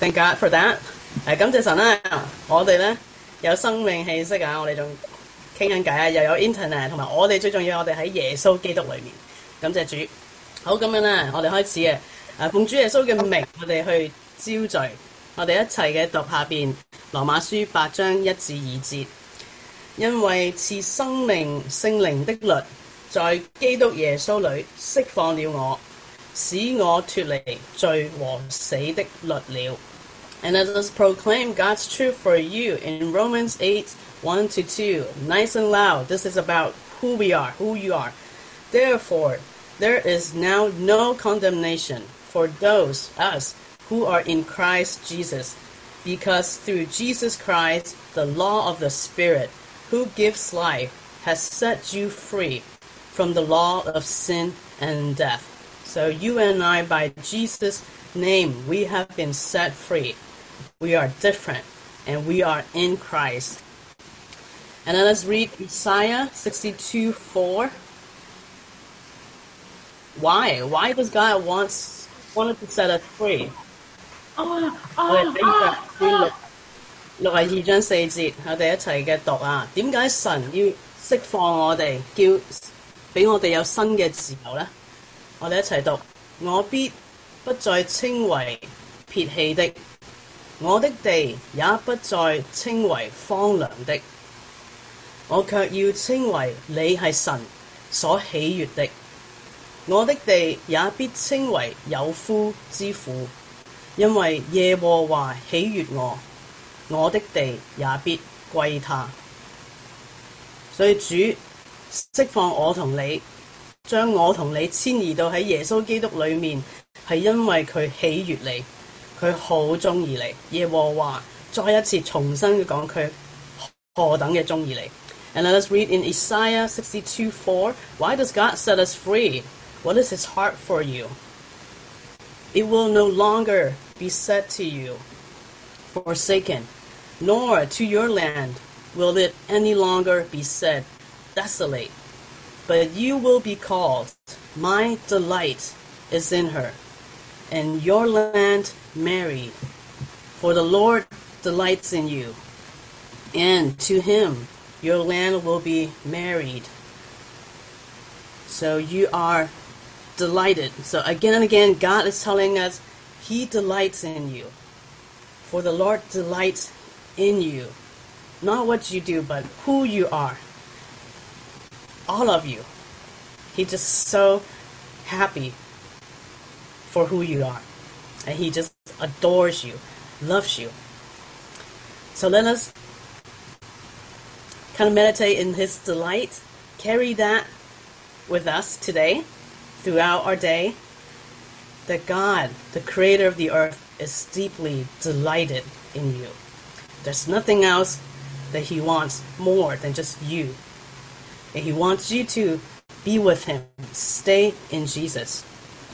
Thank God for that。感謝神啦，我哋咧有生命氣息啊，我哋仲傾緊偈啊，又有 internet，同埋我哋最重要，我哋喺耶穌基督裏面。感謝主。好，咁樣咧，我哋開始奉主耶穌嘅名，我哋去招聚，我哋一齊嘅讀下邊羅馬書8章1至2節。因為賜生命聖靈的律，在基督耶穌裏釋放了我，使我脫離罪和死的律了。And let us proclaim God's truth for you in Romans 8:1-2. Nice and loud. This is about who we are, who you are. Therefore, there is now no condemnation for us who are in Christ Jesus, because through Jesus Christ, the law of the Spirit, who gives life, has set you free from the law of sin and death. So you and I, by Jesus' name, we have been set free. We are different, and we are in Christ. And then let's read Isaiah 62:4. Why? Why does God wanted to set us free? 我哋睇62章4節，我哋一齊嘅讀啊。點解神要釋放我哋，叫俾我哋有新嘅自由呢？我哋一齊讀：我必不再稱為撇棄的，我的地也不再稱為荒涼的，我卻要稱為你係神所喜悅的。我的地也必稱為有夫之婦，因為耶和華喜悅我，我的地也必歸他。所以主釋放我同你，將我同你遷移到喺耶穌基督裏面，係因為佢喜悅你，佢好中意你。耶和華再一次重新講佢何等嘅中意你。And let us read in Isaiah 62:4. Why does God set us free? What is his heart for you? It will no longer be said to you, forsaken, nor to your land will it any longer be said, desolate. But you will be called, my delight is in her, and your land married. For the Lord delights in you, and to him your land will be married. So you are delighted. So again and again, God is telling us he delights in you. For the Lord delights in you. Not what you do, but who you are. All of you. He's just so happy for who you are. And he just adores you, loves you. So let us kind of meditate in his delight. Carry that with us today, throughout our day, that God, the creator of the earth, is deeply delighted in you. There's nothing else that he wants more than just you. And he wants you to be with him. Stay in Jesus.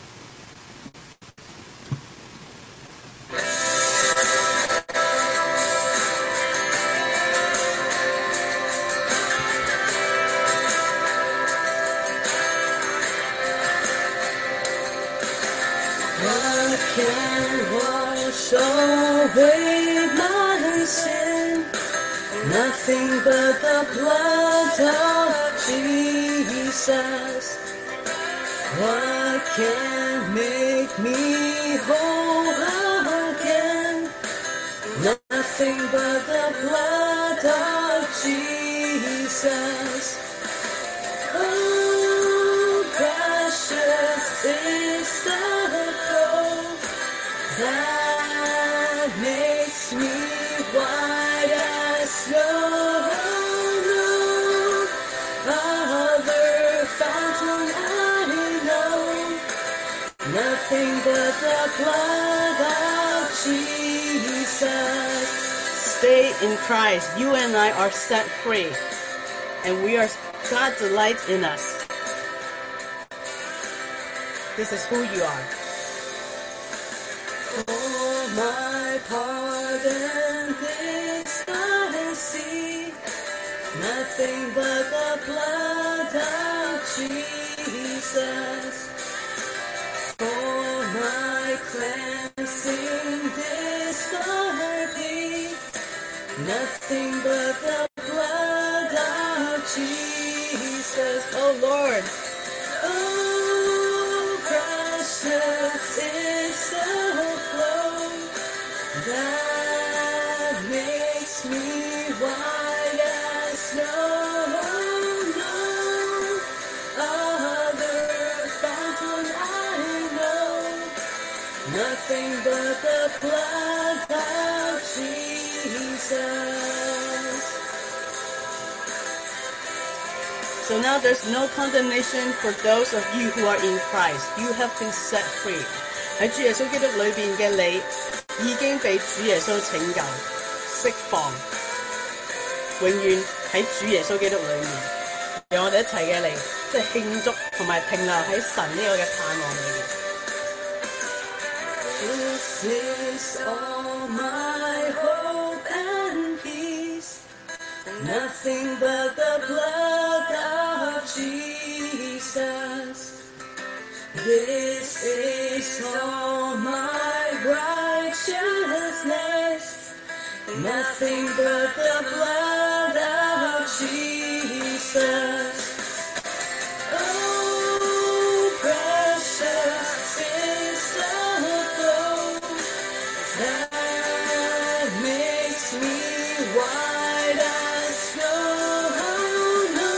What can wash away my sin? Nothing but the blood of Jesus. What can make me whole again? Nothing but the blood of Jesus. Oh, precious is the flow that makes me white as snow. No other fountain I know, nothing but the blood of Jesus. Stay in Christ. You and I are set free. And God delights in us. This is who you are. For my pardon this I see, nothing but the blood of Jesus. For my cleansing this Nothing but the blood of Jesus. Oh Lord, Oh, precious is the flow that makes me white as snow. No other fountain I know. Nothing but the blood of Jesus. so now there's no condemnation for those of you who are in Christ. You have been set free. 喺主耶穌基督裏邊嘅你，已經被主耶穌拯救、釋放，永遠喺主耶穌基督裏面。讓我哋一齊嘅嚟，即係慶祝同埋停留喺神呢個嘅盼望裏面。 This is all my hope and peace. Nothing but the blood of Jesus. This is all my righteousness. Nothing but the blood of Jesus. Oh, precious is the flow that makes me white as snow. No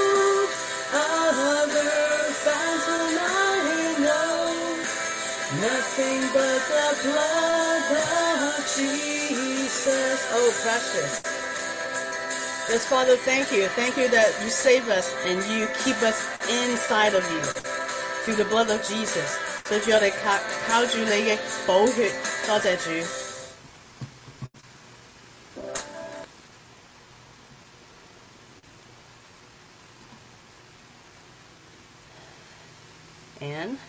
other fountain I know. Nothing but the blood of Jesus. Oh, precious. Yes, Father, thank you. Thank you that you save us and you keep us inside of you through the blood of Jesus. 所以主我哋靠住你嘅寶血，多謝主。And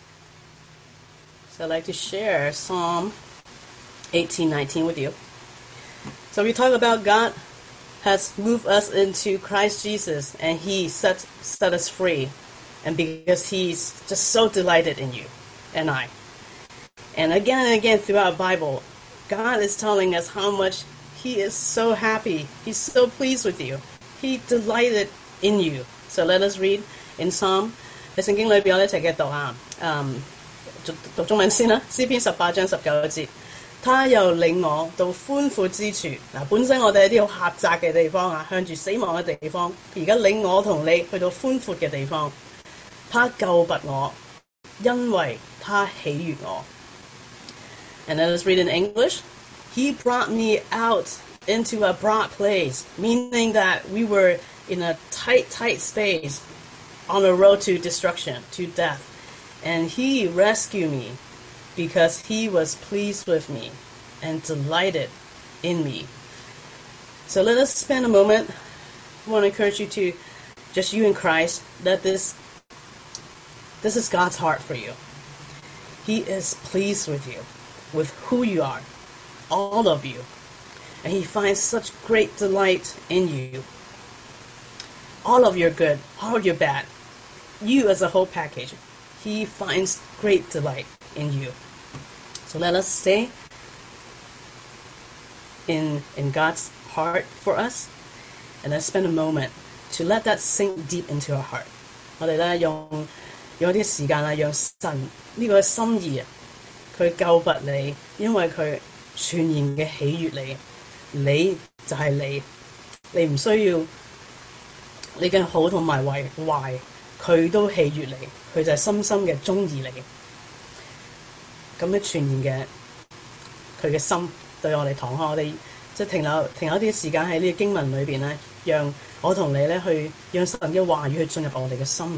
so I'd like to share Psalm 18:19 with you. So we talk about God has moved us into Christ Jesus and he set us free. And because he's just so delighted in you and I. And again throughout the Bible, God is telling us how much he is so happy. He's so pleased with you. He delighted in you. So let us read in Psalm. 喺聖經裏邊我哋一齊嘅讀啊，讀中文先啦。詩篇18章19節。他又領我到寬闊之處。嗱，本身我哋喺啲好狹窄嘅地方啊，向住死亡嘅地方。而家領我同你去到寬闊嘅地方。他救拔我，因為他喜悅我。And let us read in English. He brought me out into a broad place, meaning that we were in a tight space on the road to destruction, to death. And he rescued me because he was pleased with me and delighted in me. So let us spend a moment. I want to encourage you to, just you in Christ, that this is God's heart for you. He is pleased with you, with who you are, all of you. And he finds such great delight in you. All of your good, all of your bad, you as a whole package. He finds great delight in you. So let us stay in God's heart for us, and let's spend a moment to let that sink deep into our heart. 我哋咧用啲時間啊，讓神呢個心意啊，佢救拔你，因為佢全然嘅喜悅你，你就係你，你唔需要你嘅好同埋壞，佢都喜悅你，佢就係深深嘅鍾意你。咁樣全然嘅佢嘅心對我哋敞開，我哋即係停留啲時間喺呢個經文裏邊咧，讓我同你咧去讓神嘅話語去進入我哋嘅心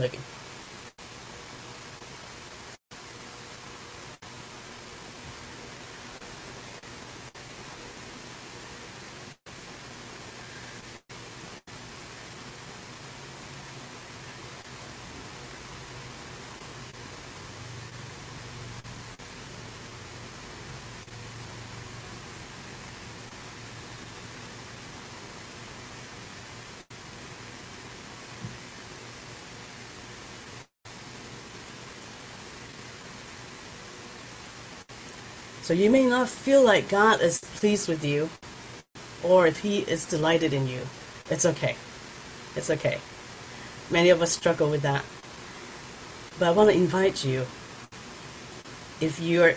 裏邊。So you may not feel like God is pleased with you, or if He is delighted in you, it's okay. It's okay. Many of us struggle with that. But I want to invite you, I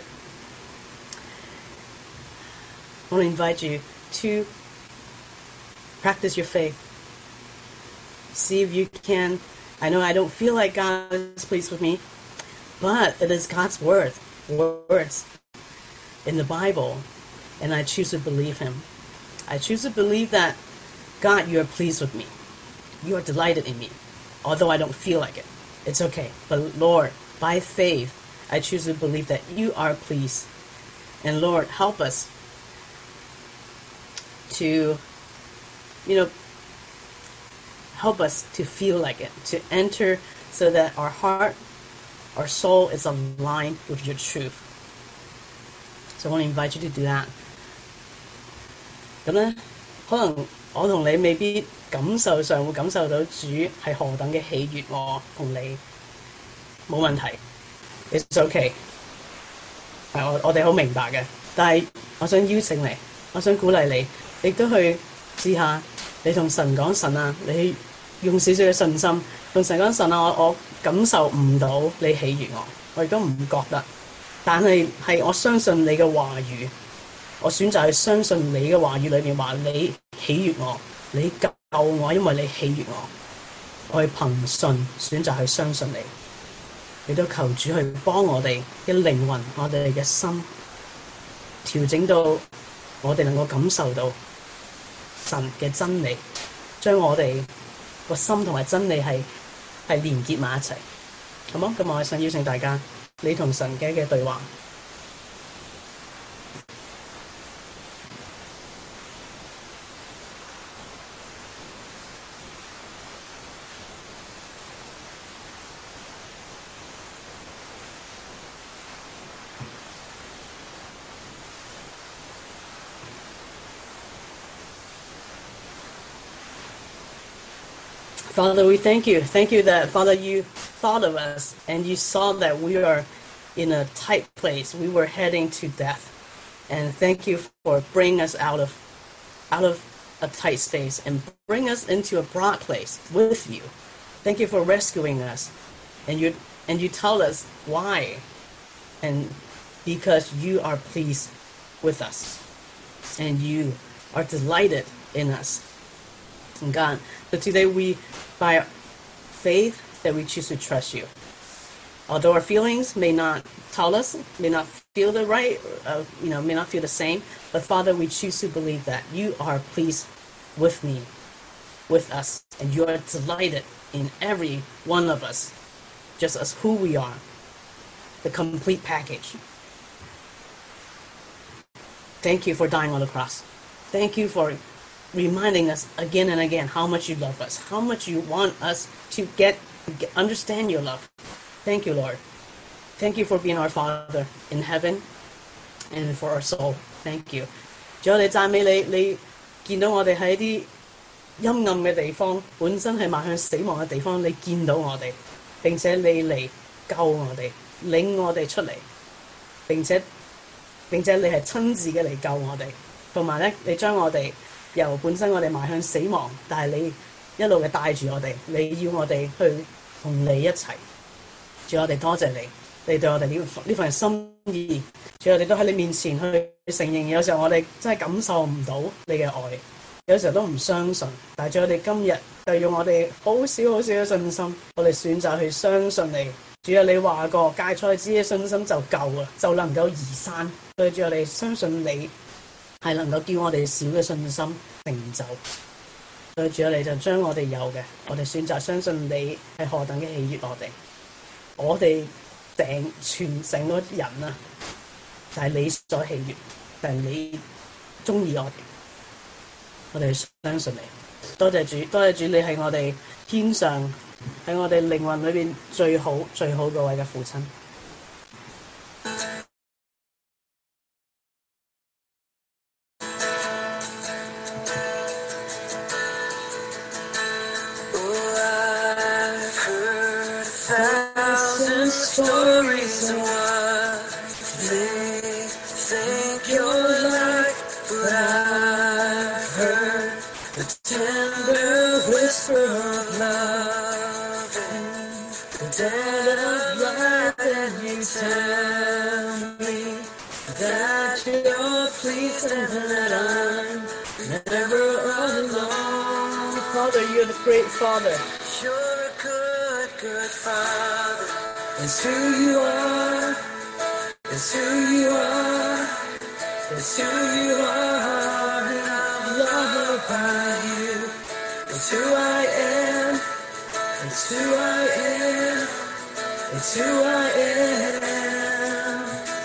want to invite you to practice your faith. See if you can. I know I don't feel like God is pleased with me, but it is God's words in the Bible, and I choose to believe Him. I choose to believe that, God, you are pleased with me. You are delighted in me, although I don't feel like it. It's okay. But Lord, by faith, I choose to believe that you are pleased. And Lord, help us to, help us to feel like it, to enter so that our heart, our soul is aligned with your truth. So I want to invite you to do that. 咁咧，可能我同你未必感受上會感受到主係何等嘅喜悅我同你，冇問題 ，it's okay。係我哋好明白嘅，但係我想邀請你，我想鼓勵你，亦都去試下你同神講神啊，你用少少嘅信心同神講神啊，我感受唔到你喜悅我亦都唔覺得，但係我相信你嘅話語。我選擇去相信你嘅話語裏面話你喜悅我，你救我，因為你喜悅我。我去憑信選擇去相信你，亦都求主去幫我哋嘅靈魂，我哋嘅心調整到我哋能夠感受到神嘅真理，將我哋個心同埋真理係連結埋一齊，好冇？咁我想邀請大家，你同神嘅對話。Father, we thank you. Thank you that, Father, you thought of us and you saw that we are in a tight place. We were heading to death. And thank you for bringing us out of a tight space and bring us into a broad place with you. Thank you for rescuing us. And you tell us why. And because you are pleased with us. And you are delighted in us. And God, so today we, by faith, that we choose to trust you. Although our feelings may not tell us, may not feel the right, may not feel the same, but Father, we choose to believe that you are pleased with me, with us, and you are delighted in every one of us, just as who we are, the complete package. Thank you for dying on the cross. Thank you for reminding us again and again how much you love us, how much you want us to understand your love. Thank you, Lord. Thank you for being our Father in heaven and for our soul. Thank you. 主我哋讚美你，你見到我哋喺啲陰暗嘅地方，本身係邁向死亡嘅地方，你見到我哋，並且你嚟救我哋，領我哋出嚟，並且你係親自嘅嚟救我哋，同埋咧你將我哋由本身我哋邁向死亡，但係你一路嘅帶住我哋，你要我哋去同你一齊。主我哋多謝你，你對我哋呢份心意。主我哋都喺你面前去承認，有時候我哋真係感受唔到你嘅愛，有時候都唔相信。但係主我哋今日就用我哋好少嘅信心，我哋選擇去相信你。主啊，你話過芥菜籽嘅信心就夠啦，就能夠移山。所以主我哋相信你係能夠叫我哋小嘅信心成就。所以主啊，你就將我哋有嘅，我哋選擇相信你係何等嘅喜悅我哋。我哋成個人啊，就係你所喜悅，就係你鍾意我哋。我哋相信你。多謝主，多謝主，你係我哋天上喺我哋靈魂裏邊最好嗰位嘅父親。 Stories of what they think you're like, but I've whisper of love and the dead of life, and you tell me that you're pleased and that I'm never alone. Father, you're the great Father. You're a good, good Father. It's who you are. It's who you are. It's who you are. And I'm loved by you. It's who I am. It's who I am. It's who I am.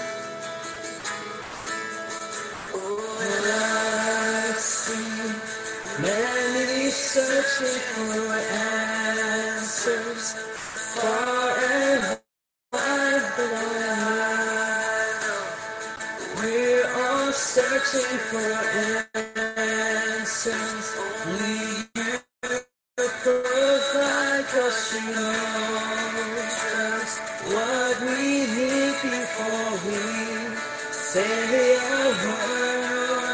Oh, I see many searching for answers, far and wide, but I know we're all searching for answers. Only you provide, 'cause you know just what we need before we say a word.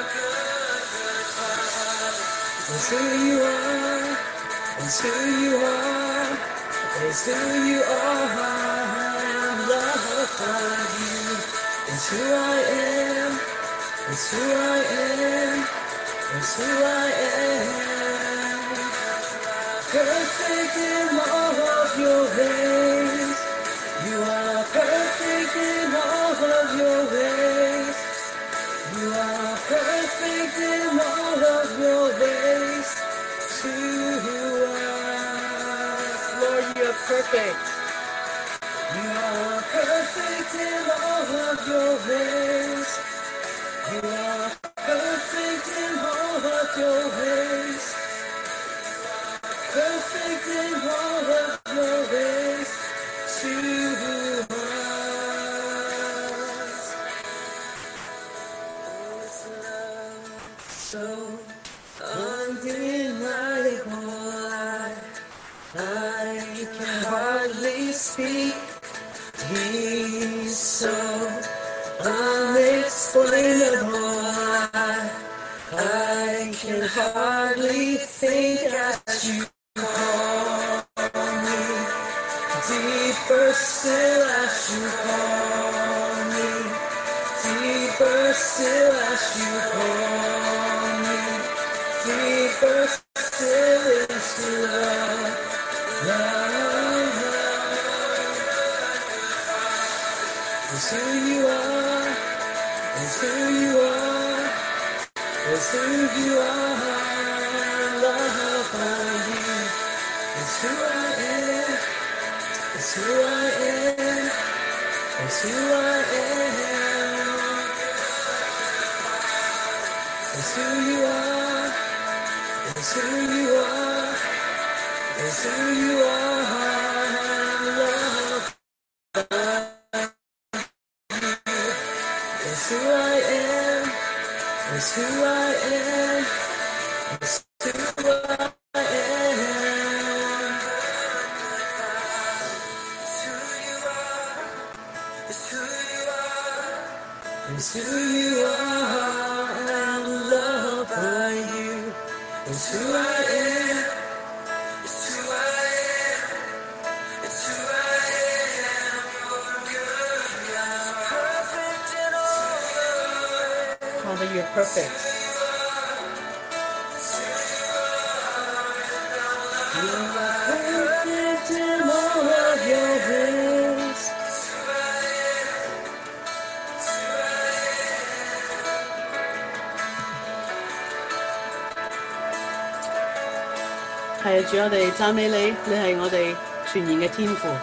It's who you are. It's who you are. It's who you are. I'm loved by you. It's who I am. It's who I am. It's who I am. Perfect in all of your ways. You are perfect in all of your ways. You are perfect in all of your ways to us. Lord, you're perfect. You are perfect in all of your ways. You are perfect in all of your ways. Perfect in all of your ways to us. With love so undeniable, I can hardly speak. He's so unexplainable. I can hardly think as you call me. Deeper still as you call me. Deeper still as you call me. Deeper still into love. It's who you are. It's who you are. It's who you are. Loved by you. It's who I am. It's who I am. It's who I am. It's who you are. It's who you are. It's who you are. Loved by you. It's who I am. It's who I am. It's who I am. It's who you are. It's who you are. It's who you are. I'm loved by you. It's who I am. It's who I am. It's who I am. You're good. You're perfect in all your ways. Father, you're perfect. You are perfect in all of your ways. 係啊，主，我哋讚美你，你係我哋全然嘅天父。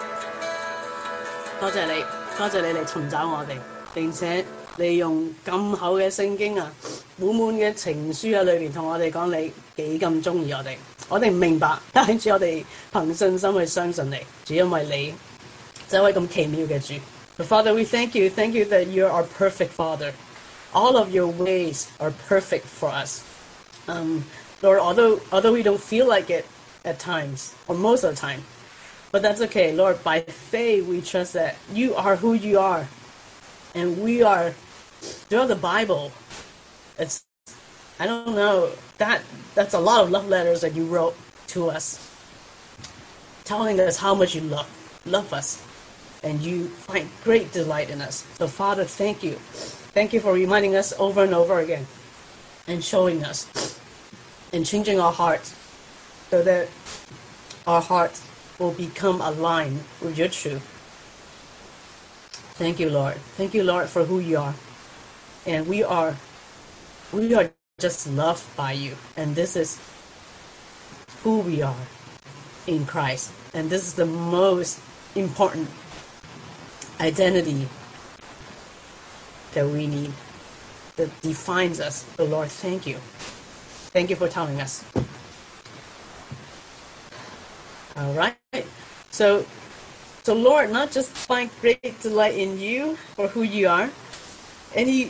多謝你，多謝你嚟尋找我哋，並且利用咁厚嘅聖經啊，滿滿嘅情書喺裏邊同我哋講你幾咁中意我哋。我哋唔明白，但係主，我哋憑信心去相信你，主，因為你就係一位咁奇妙嘅主。But Father, we thank you that you are our perfect Father. All of your ways are perfect for us. Lord, although we don't feel like it at times, or most of the time, but that's okay. Lord, by faith, we trust that you are who you are. And we are, throughout the Bible, it's, I don't know, that's a lot of love letters that you wrote to us, telling us how much you love us, and you find great delight in us. So Father, thank you. Thank you for reminding us over and over again and showing us and changing our hearts so that our hearts will become aligned with your truth. Thank you, Lord. Thank you, Lord, for who you are. And we are just loved by you. And this is who we are in Christ. And this is the most important identity that we need, that defines us. So Lord, thank you. Thank you for telling us. All right. So Lord, not just find great delight in you for who you are, and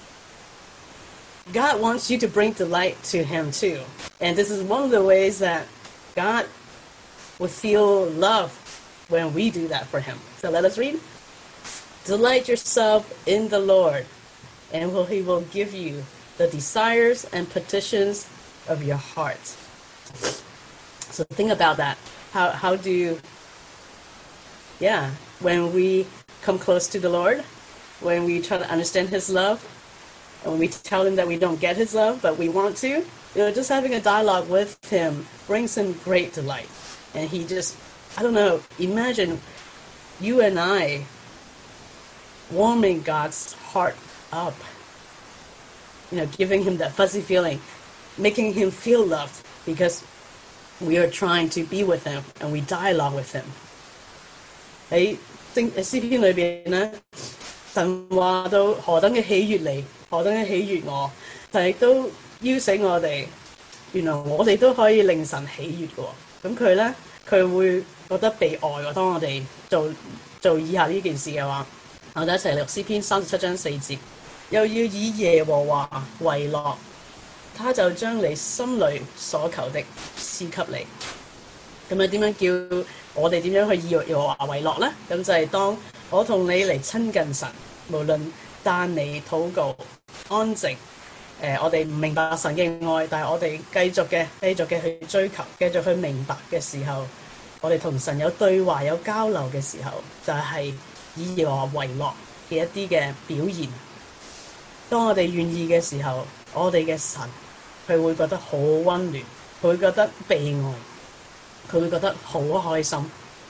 God wants you to bring delight to him too. And this is one of the ways that God will feel love when we do that for him. So let us read. Delight yourself in the Lord, and he will give you the desires and petitions of your heart. So think about that. How do you, when we come close to the Lord, when we try to understand his love, and when we tell him that we don't get his love, but we want to, just having a dialogue with him brings him great delight. And he just, I don't know, imagine you and I warming God's heart up, giving him that fuzzy feeling, making him feel loved because we are trying to be with him and we dialogue with him. 喺詩篇裏邊咧，神話到何等嘅喜悅你，何等嘅喜悅我，但係都邀請我哋，原來我哋都可以令神喜悅嘅喎。咁佢會覺得被愛喎。當我哋做以下呢件事嘅話，我哋一齊嚟讀詩篇37章4節，又要以耶和華為樂，他就將你心裏所求的賜給你。咁點樣叫我哋點樣去以耶和華為樂呢？咁就係當我同你嚟親近神，無論讚美、禱告、安靜，我哋唔明白神嘅愛，但係我哋繼續嘅去追求，繼續去明白嘅時候，我哋同神有對話、有交流嘅時候，就係以耶和華為樂嘅一啲嘅表現。當我哋願意嘅時候，我哋嘅神佢會覺得好溫暖，佢會覺得被愛。佢會覺得好開心，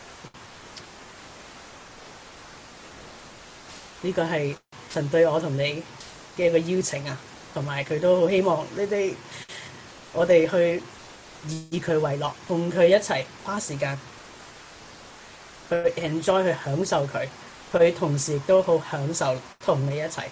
呢個係神對我同你嘅一個邀請啊，同埋佢都好希望我哋去以佢為樂，同佢一齊花時間去 enjoy 去享受佢，佢同時亦都好享受同你一齊。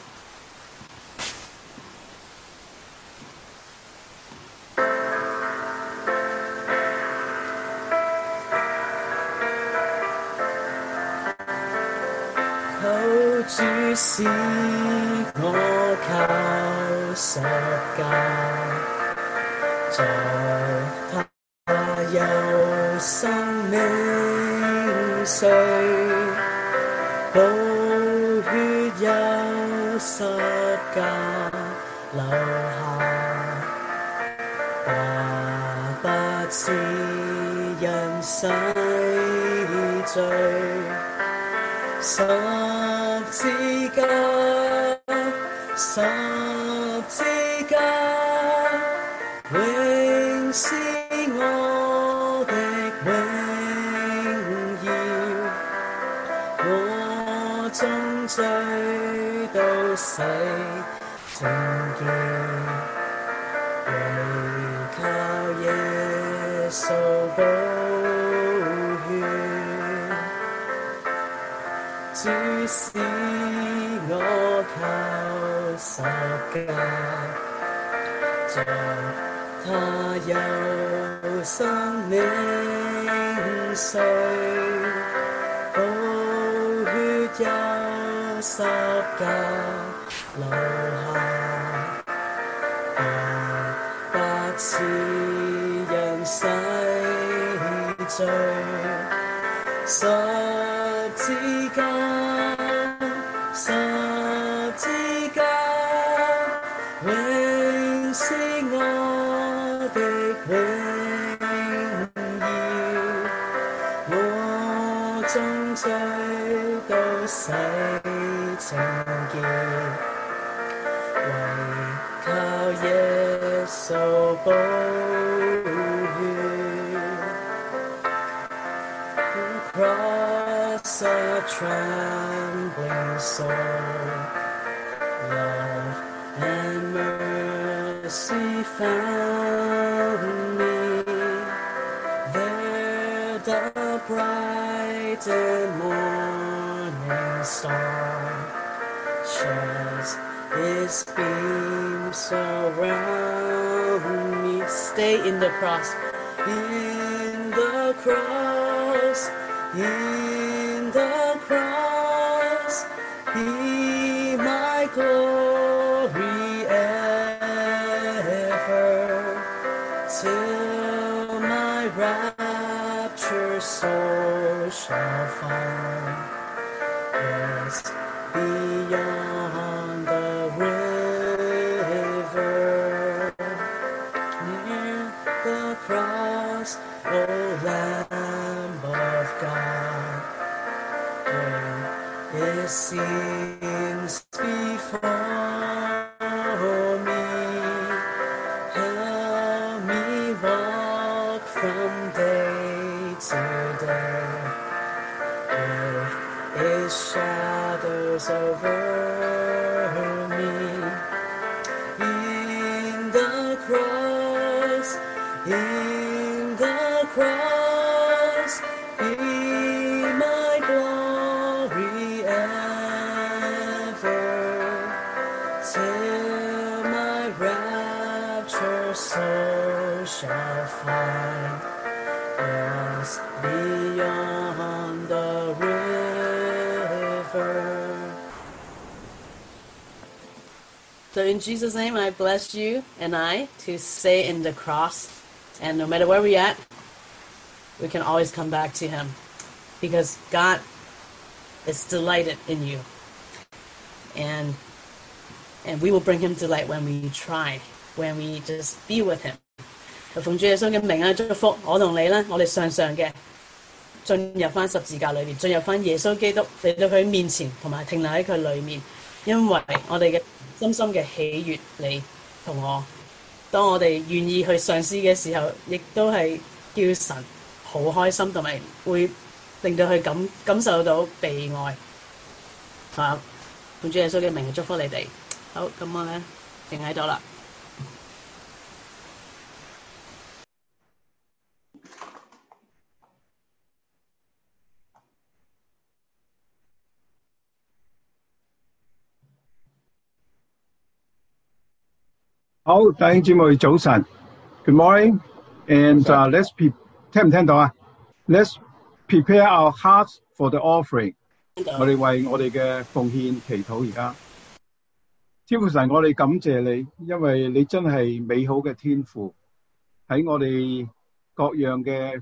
主使我靠十架，在他有生命水，寶血有十架留下，不是人洗罪。十字架，十字架，永是我的榮耀。我終罪都洗淨潔，唯靠耶穌寶血。主使我靠十架，在他有生命水，寶血有十架留下，不是人洗罪。十字架，十字架，永是我的榮 so boldly. Across a trembling soul, love and mercy found me. There the bright and morning star sheds its beams around me. Stay in the cross, in the cross, in the cross, be my glory ever, till my rapture soul shall find rest beyond the river. Near the cross, O Lamb of God, when it seems before me, help me walk from day to day with its shadows over me. In the cross, in the cross, be my glory ever, till my rapture soul shall find rest beyond the river. So in Jesus' name, I bless you and I to stay in the cross. And no matter where we're at, we can always come back to him. Because God is delighted in you. And we will bring him delight when we try, when we just be with him. 奉主耶穌嘅名啊，祝福我同你咧，我哋常常嘅進入翻十字架裏面，進入翻耶穌基督嚟到佢面前，同埋停留喺佢裏面，因為我哋嘅深深嘅喜悅你同我。當我哋願意去嘗試嘅時候，亦都係叫神好開心，同埋會令到佢感受到被愛。啊，奉主耶穌嘅名祝福你哋。好，咁我咧停喺度啦。 好，弟兄姊妹早晨 ，Good morning， and let's 聽唔聽到啊 ？Let's prepare our hearts for the offering。我哋為我哋嘅奉獻祈禱而家。天父神，我哋感謝你，因為你真係美好嘅天父，喺我哋各樣嘅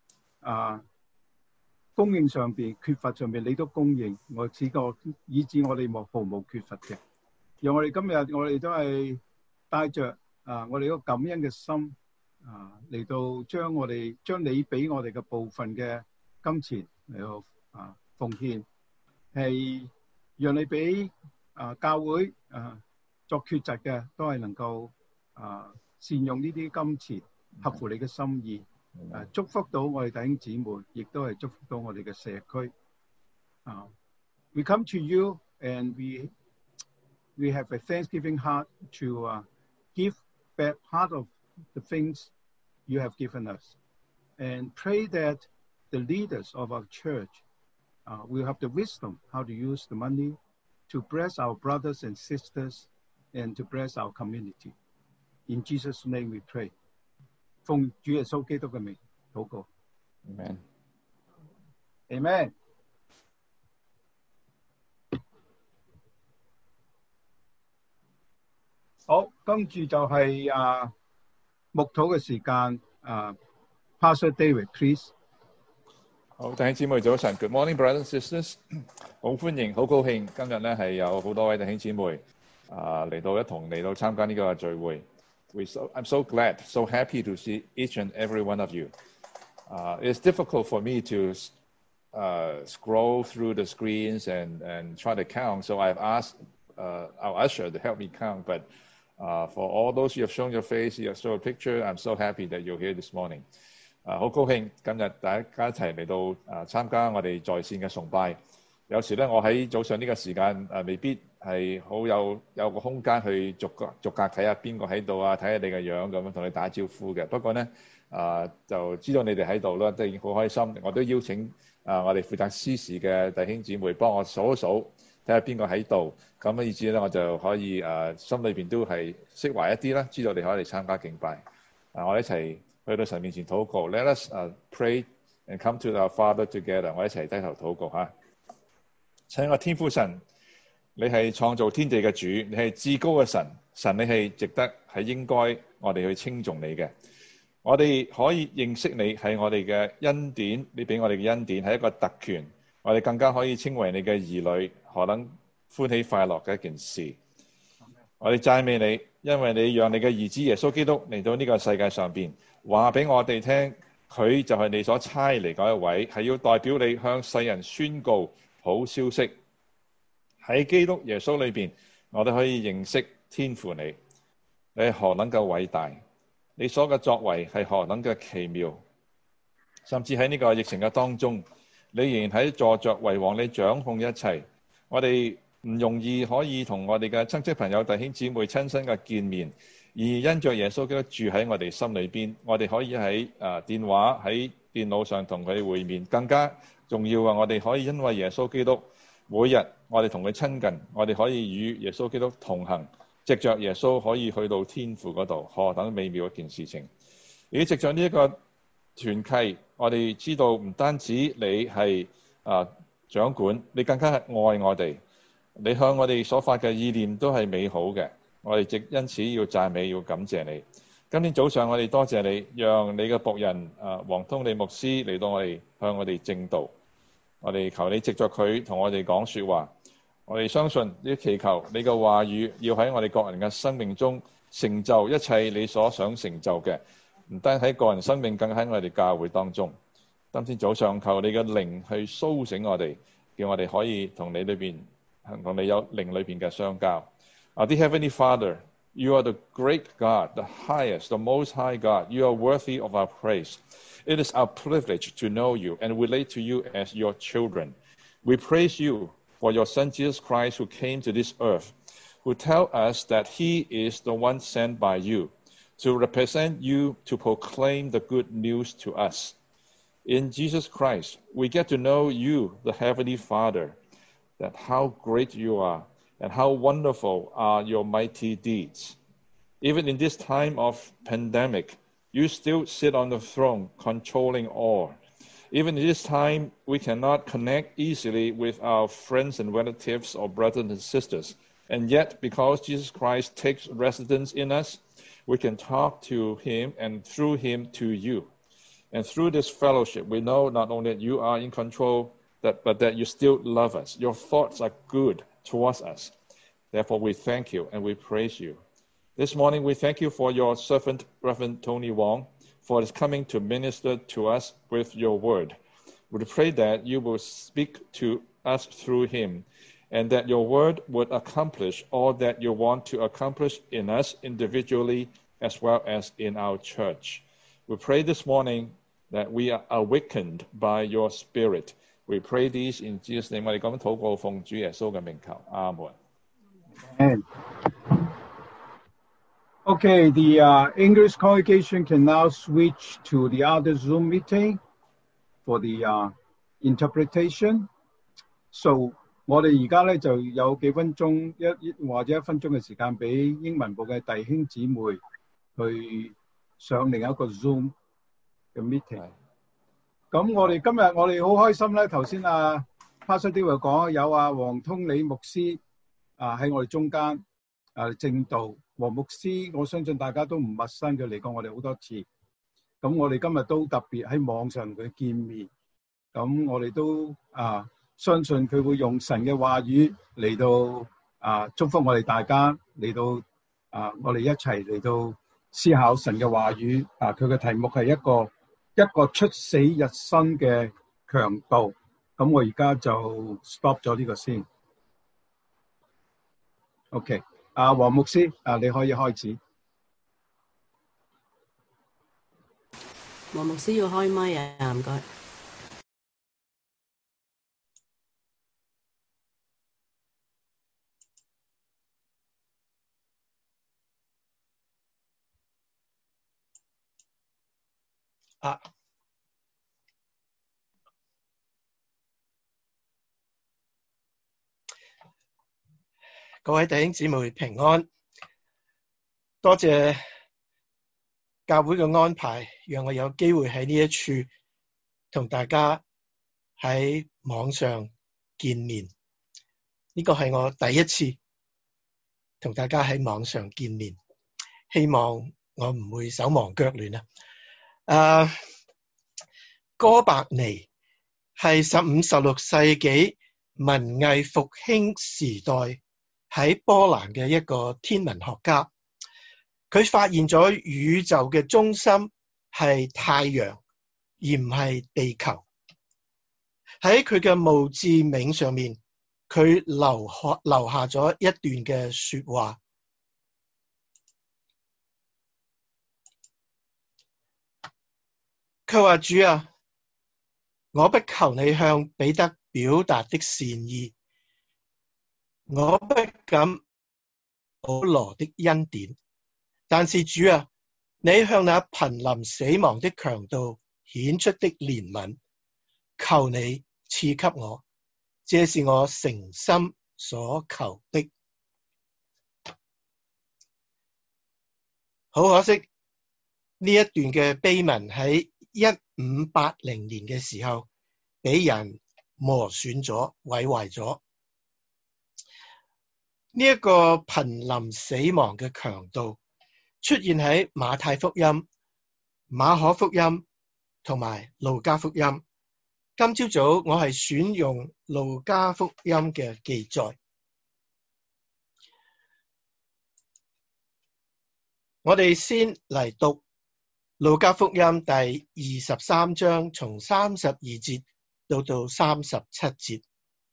供應上邊、缺乏上邊，你都供應，以致我哋毫無缺乏嘅。讓我哋今日我哋都係帶着我哋嗰個感恩嘅心嚟到將你俾我哋嘅部分嘅金錢嚟到奉獻，係讓你俾教會作抉擇嘅都係能夠善用呢啲金錢，合乎你嘅心意，祝福到我哋弟兄姊妹，亦都係祝福到我哋嘅社區。We come to you and we have a thanksgiving heart to give back part of the things you have given us, and pray that the leaders of our church will have the wisdom how to use the money to bless our brothers and sisters and to bless our community. In Jesus' name we pray. 奉主耶穌基督嘅名禱告。Amen. Amen. 好，跟住就係牧禱嘅時間。Pastor David, please. 好，弟兄姊妹早晨 ，Good morning, brothers and sisters。好歡迎，好高興，今日咧係有好多位弟兄姊妹嚟到參加呢個聚會。I'm so glad, so happy to see each and every one of you. It's difficult for me to scroll through the screens and try to count, so I've asked our usher to help me count, but For all those you have shown your face, you have shown a picture, I'm so happy that you're here this morning. 好高興今日大家一齊嚟到參加我哋在線嘅崇拜。有時咧，我喺早上呢個時間未必係好有個空間去逐格睇下邊個喺度啊，睇下你嘅樣咁樣同你打招呼嘅。不過咧就知道你哋喺度啦，都已經好開心。我都邀請我哋負責司事嘅弟兄姊妹幫我數一數，睇下邊個喺度。咁以至咧我就可以心裏邊都係釋懷一啲啦，知道你可以嚟參加敬拜。我哋一齊去到神面前禱告。Let us pray and come to our Father together。我一齊低頭禱告嚇。親愛嘅天父神，你係創造天地嘅主，你係至高嘅神，神你係值得係應該我哋去稱頌你嘅。我哋可以認識你係我哋嘅恩典，你俾我哋嘅恩典係一個特權，我哋更加可以稱為你嘅兒女，何等歡喜快樂嘅一件事。我哋讚美你，因為你讓你嘅兒子耶穌基督嚟到呢個世界上邊，話俾我哋聽，佢就係你所差嚟嗰一位，係要代表你向世人宣告好消息。喺基督耶穌裏邊，我哋可以認識天父你係何等嘅偉大，你所嘅作為係何等嘅奇妙。甚至喺呢個疫情嘅當中，你仍然喺坐着為王，你掌控一切。我哋唔容易可以同我哋嘅親戚朋友弟兄姊妹親身嘅見面，而因着耶穌基督住喺我哋心裏邊，我哋可以喺電話喺電腦上同佢會面。更加重要嘅，我哋可以因為耶穌基督每日我哋同佢親近，我哋可以與耶穌基督同行，藉着耶穌可以去到天父嗰度，何等美妙一件事情。而藉着呢一個團契，我哋知道唔單止你係掌管，你更加係愛我哋，你向我哋所發嘅意念都係美好嘅。我哋因此要讚美，要感謝你。今天早上我哋多謝你，讓你嘅僕人黃通利牧師嚟到我哋向我哋證道。我哋求你藉着佢同我哋講說話，我哋相信呢，祈求你嘅話語要喺我哋個人嘅生命中成就一切你所想成就嘅，唔單喺個人生命，更喺我哋教會當中。今天早上求你嘅靈去蘇醒我哋，叫我哋可以同你裏邊同你有靈裏邊嘅相交。Dear Heavenly Father, you are the great God, the highest, the most high God. You are worthy of our praise. It is our privilege to know you and relate to you as your children. We praise you for your Son Jesus Christ, who came to this earth, who tell us that he is the one sent by you to represent you, to proclaim the good news to us. In Jesus Christ, we get to know you, the Heavenly Father, that how great you are and how wonderful are your mighty deeds. Even in this time of pandemic, you still sit on the throne, controlling all. Even in this time, we cannot connect easily with our friends and relatives or brothers and sisters. And yet, because Jesus Christ takes residence in us, we can talk to him and through him to you. And through this fellowship, we know not only that you are in control, but that you still love us. Your thoughts are good towards us. Therefore, we thank you and we praise you. This morning, we thank you for your servant, Reverend Tony Wong, for his coming to minister to us with your word. We pray that you will speak to us through him, and that your word would accomplish all that you want to accomplish in us individually as well as in our church. We pray this morning that we are awakened by your spirit. We pray this in Jesus' name. 我哋咁禱告，奉主耶穌嘅名求，阿門。 Okay, the English congregation can now switch to the other Zoom meeting for the interpretation. So 我哋而家咧就有幾分鐘或者一分鐘嘅時間俾英文部嘅弟兄姊妹去上另一個 Zoom 嘅 meeting。咁我哋今日我哋好開心咧，頭先Pastor Dewey講有黃通理牧師喺我哋中間證道。黃牧師我相信大家都唔陌生，佢嚟過我哋好多次。咁我哋今日都特別喺網上同佢見面。咁我哋都相信佢會用神嘅話語嚟到祝福我哋大家，嚟到我哋一齊嚟到思考神嘅話語。佢嘅題目係一個出死入生嘅強盜。咁我而家就 stop 咗呢個先。OK。 黃牧師你可以開始。 黃牧師要開咪啊，唔該。 各位弟兄姊妹平安，多謝教會嘅安排，讓我有機會喺呢一處同大家喺網上見面。呢個係我第一次同大家喺網上見面，希望我唔會手忙腳亂啊。哥白尼係15、16世紀文藝復興時代喺波蘭嘅一個天文學家，佢發現咗宇宙嘅中心係太陽，而唔係地球。喺佢嘅墓誌銘上面，佢留下咗一段嘅說話。佢話：主啊，我不求你向彼得表達的善意，我不敢保羅的恩典，但是主啊，你向那瀕臨死亡的強盜顯出的憐憫，求你賜給我，這是我誠心所求的。好可惜，呢一段嘅碑文喺1580年嘅時候俾人磨損咗、毀壞咗。呢一個瀕臨死亡嘅強盜出現喺馬太福音、馬可福音同埋路加福音。今朝早我係選用路加福音嘅記載。我哋先嚟讀路加福音第23章，從32節到37節。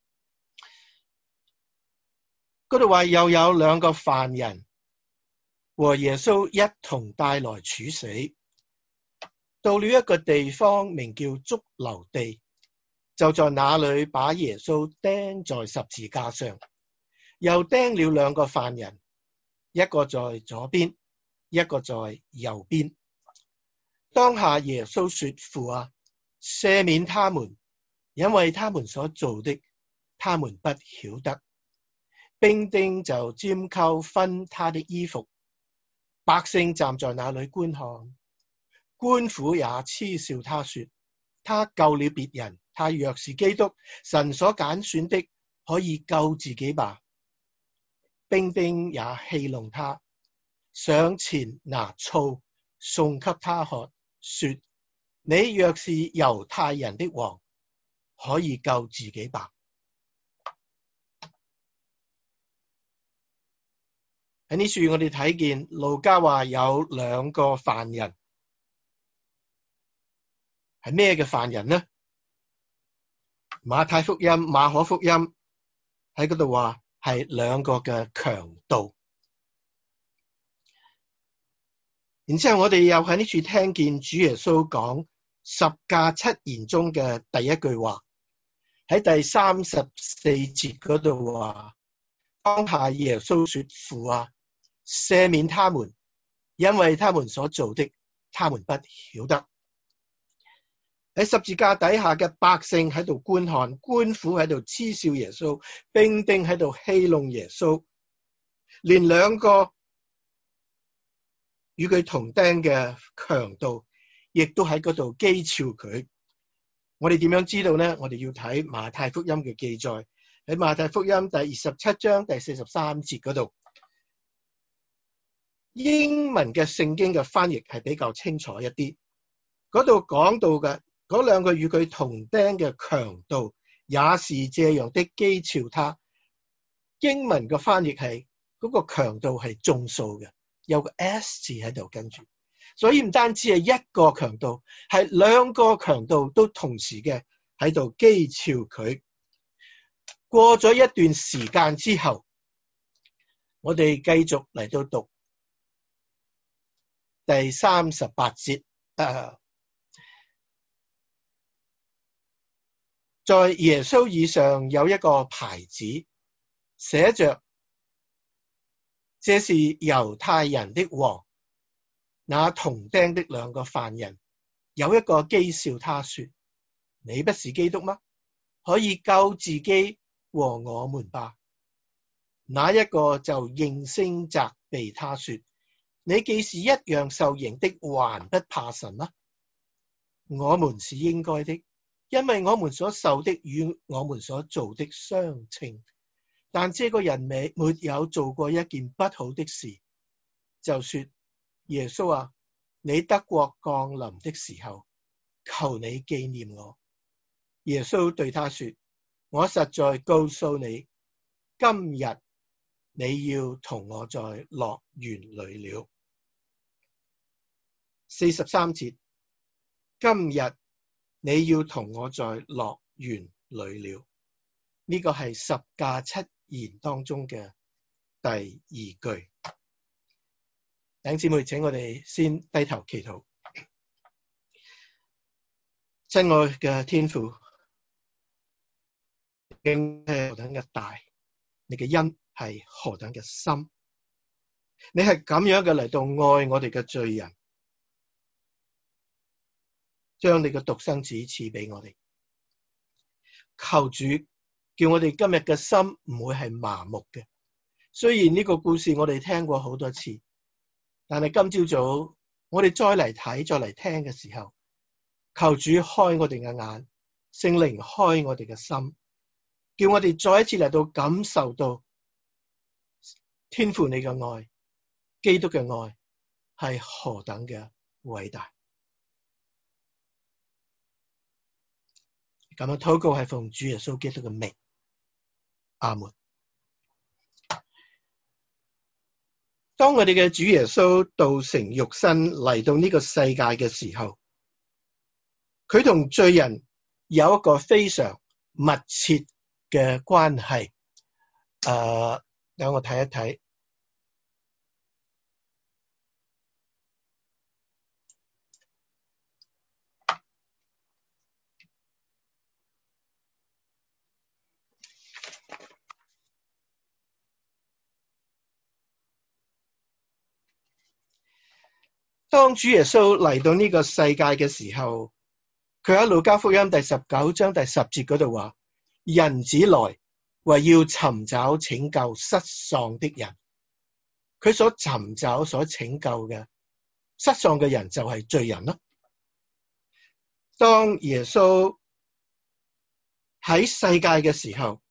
嗰度話，又有兩個犯人和耶穌一同帶來處死，到了一個地方名叫髑髏地，就在那裏把耶穌釘在十字架上，又釘了兩個犯人，一個在左邊，一個在右邊。當下耶穌說：父啊，赦免他們，因為他們所做的，他們不曉得。兵丁就拈鬮分他的衣服，百姓站在那裏觀看。官府也嗤笑他說：他救了別人，他若是基督，神所揀選的，可以救自己吧。兵丁也戲弄他，上前拿醋送給他喝，說：你若是猶太人的王，可以救自己吧。喺呢處我哋睇見路加話有兩個犯人，係咩嘅犯人呢？馬太福音、馬可福音喺嗰度話係兩個嘅強盜。然之後我哋又喺呢處聽見主耶穌講十架七言中嘅第一句話，喺第34節嗰度話：當下耶穌說：父啊，赦免他們，因為他們所做的，他們不曉得。喺十字架底下嘅百姓喺度觀看，官府喺度嗤笑耶穌，兵丁喺度戲弄耶穌，連兩個與佢同釘嘅強盜亦都喺嗰度譏誚佢。我哋點樣知道呢？我哋要睇馬太福音嘅記載，喺馬太福音第27章第43節嗰度。英文嘅聖經嘅翻譯係比較清楚一啲，嗰度講到嘅嗰兩個與佢同釘嘅強盜也是這樣的譏誚他。英文嘅翻譯係嗰個強盜係眾數嘅，有個 S 字喺度跟住，所以唔單止係一個強盜，係兩個強盜都同時嘅喺度譏誚佢。過咗一段時間之後， 我哋繼續嚟到讀第38節。在耶穌以上有一個牌子，寫着：這是猶太人的王。那同釘的兩個犯人有一個譏笑他說：你不是基督嗎？可以救自己和我們吧。那一個就應聲責備他說：你既是一樣受刑的，還不怕神嗎？我們是應該的，因為我們所受的與我們所做的相稱。但這個人沒有做過一件不好的事，就說：耶穌啊，你得國降臨的時候，求你紀念我。耶穌對他說：我實在告訴你，今日你要同我在樂園裏了。43節，今日你要同我在樂園裏了。呢個係十架七言當中嘅第二句。弟兄姊妹，請我哋先低頭祈禱。親愛嘅天父，你係何等嘅大，你嘅恩係何等嘅深，你係咁樣嘅嚟到愛我哋嘅罪人，將你嘅獨生子賜俾我哋。求主叫我哋今日嘅心唔會係麻木嘅。雖然呢個故事我哋聽過好多次，但係今朝早我哋再嚟睇再嚟聽嘅時候，求主開我哋嘅眼，聖靈開我哋嘅心，叫我哋再一次嚟到感受到天父你嘅愛，基督嘅愛係何等嘅偉大。咁樣禱告係奉主耶穌基督嘅名，阿門。當我哋嘅主耶穌道成肉身嚟到呢個世界嘅時候，佢同罪人有一個非常密切嘅關係。等我睇一睇。當主耶穌嚟到呢個世界嘅時候，佢喺路加福音第19章第10節嗰度話：人子來為要尋找拯救失喪的人。佢所尋找所拯救嘅失喪嘅人就係罪人咯。當耶穌喺世界嘅時候，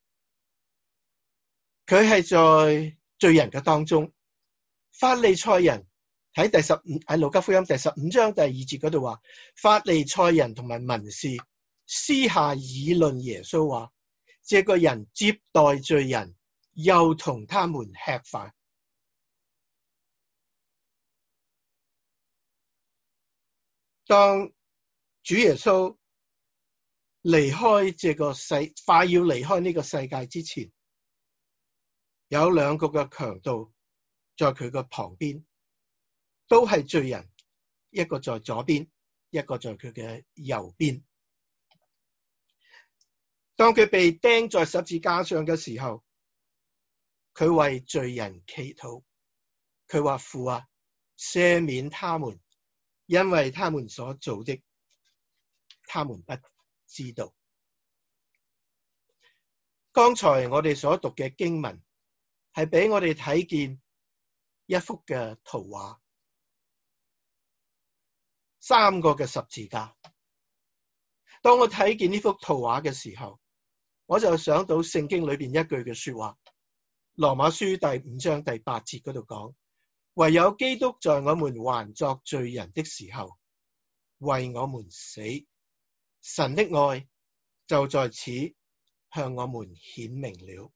佢係在罪人嘅當中。法利賽人喺路加福音第15章第2節嗰度話，法利賽人同埋文士私下議論耶穌話：這個人接待罪人，又同他們吃飯。當主耶穌離開這個快要離開呢個世界之前，有兩個嘅強盜在佢嘅旁邊，都係罪人，一個在左邊，一個在佢嘅右邊。當佢被釘在十字架上嘅時候，佢為罪人祈禱，佢話：父啊，赦免他們，因為他們所做的，他們不知道。剛才我哋所讀嘅經文係俾我哋睇見一幅嘅圖畫，三個嘅十字架。當我睇見呢幅圖畫嘅時候，我就想到聖經裏邊一句嘅說話，羅馬書第5章第8節嗰度講：唯有基督在我們還作罪人的時候為我們死，神的愛就在此向我們顯明了。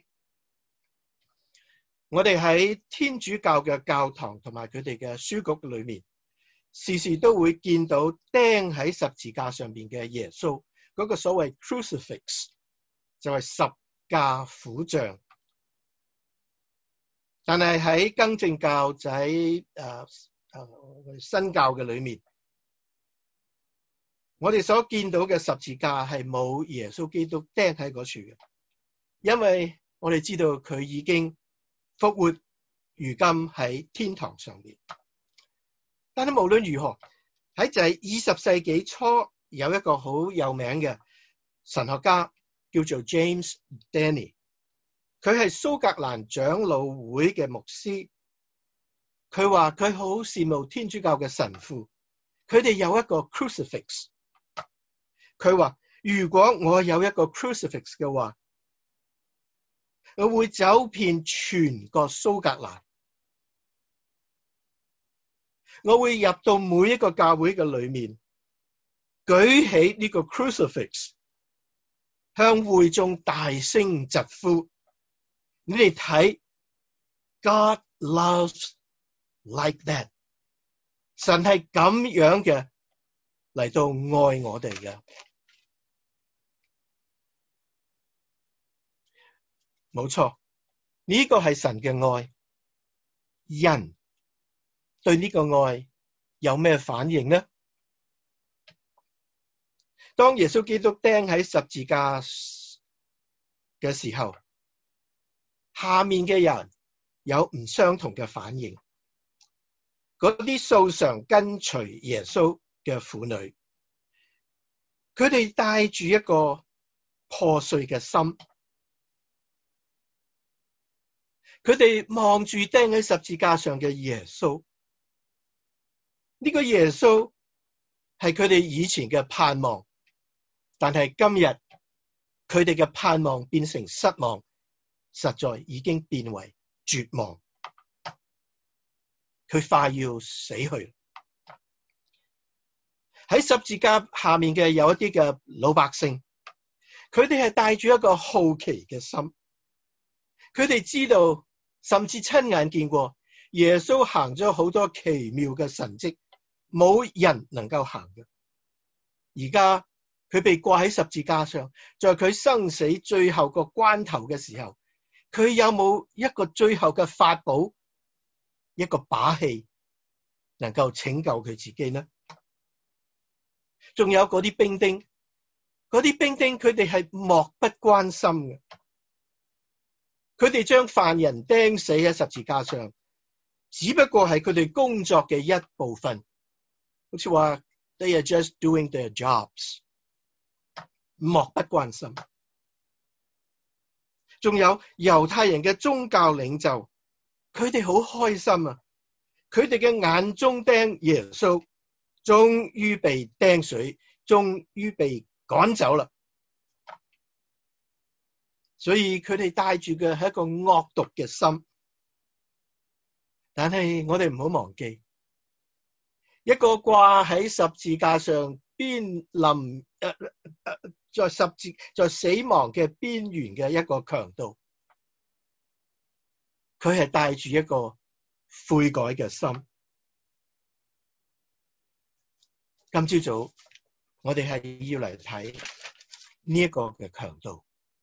我哋喺天主教嘅教堂同埋佢哋嘅書局裏面，時時都會見到釘喺十字架上面嘅耶穌，嗰個所謂 crucifix 就係十架苦像。 但係喺更正教就喺新教嘅裏面，我哋所見到嘅十字架係冇耶穌基督釘喺嗰處嘅，因為我哋知道佢已經復活，如今喺天堂上面。但係無論如何，喺就係20世紀初有一個好有名嘅神學家叫做 James Denney， 佢係蘇格蘭長老會嘅牧師。佢話佢好羨慕天主教嘅神父，佢哋有一個 crucifix。佢話如果我有一個 crucifix 嘅話，我會走遍全個蘇格蘭，我會入到每一個教會嘅裏面，舉起呢個 crucifix， 向會眾大聲疾呼：你哋睇 ，God loves like that， 神係咁樣嘅嚟到愛我哋嘅。冇錯，呢個係神嘅愛。人對呢個愛有咩反應呢？當耶穌基督釘喺十字架嘅時候，下面嘅人有唔相同嘅反應。嗰啲素常跟隨耶穌嘅婦女，佢哋帶住一個破碎嘅心，佢哋望住釘喺十字架上嘅耶穌。呢個耶穌係佢哋以前嘅盼望，但係今日佢哋嘅盼望變成失望，實在已經變為絕望。佢快要死去。喺十字架下面嘅有一啲嘅老百姓，佢哋係帶住一個好奇嘅心，佢哋知道，甚至親眼見過耶穌行咗好多奇妙嘅神蹟，冇人能夠行嘅。而家佢被掛喺十字架上，在佢生死最後個關頭嘅時候，佢有冇一個最後嘅法寶，一個把戲能夠拯救佢自己呢？仲有嗰啲兵丁，佢哋係漠不關心嘅，佢哋將犯人釘死喺十字架上，只不過係佢哋工作嘅一部分，好似話 they are just doing their jobs， 漠不關心。仲有猶太人嘅宗教領袖，佢哋好開心啊！佢哋嘅眼中釘耶穌，終於被釘死，終於被趕走啦。所以佢哋帶住嘅係一個惡毒嘅心。但係我哋唔好忘記，一個掛喺十字架上邊臨在死亡嘅邊緣嘅一個強盜，佢係帶住一個悔改嘅心。今朝早我哋係要嚟睇呢一個嘅強盜。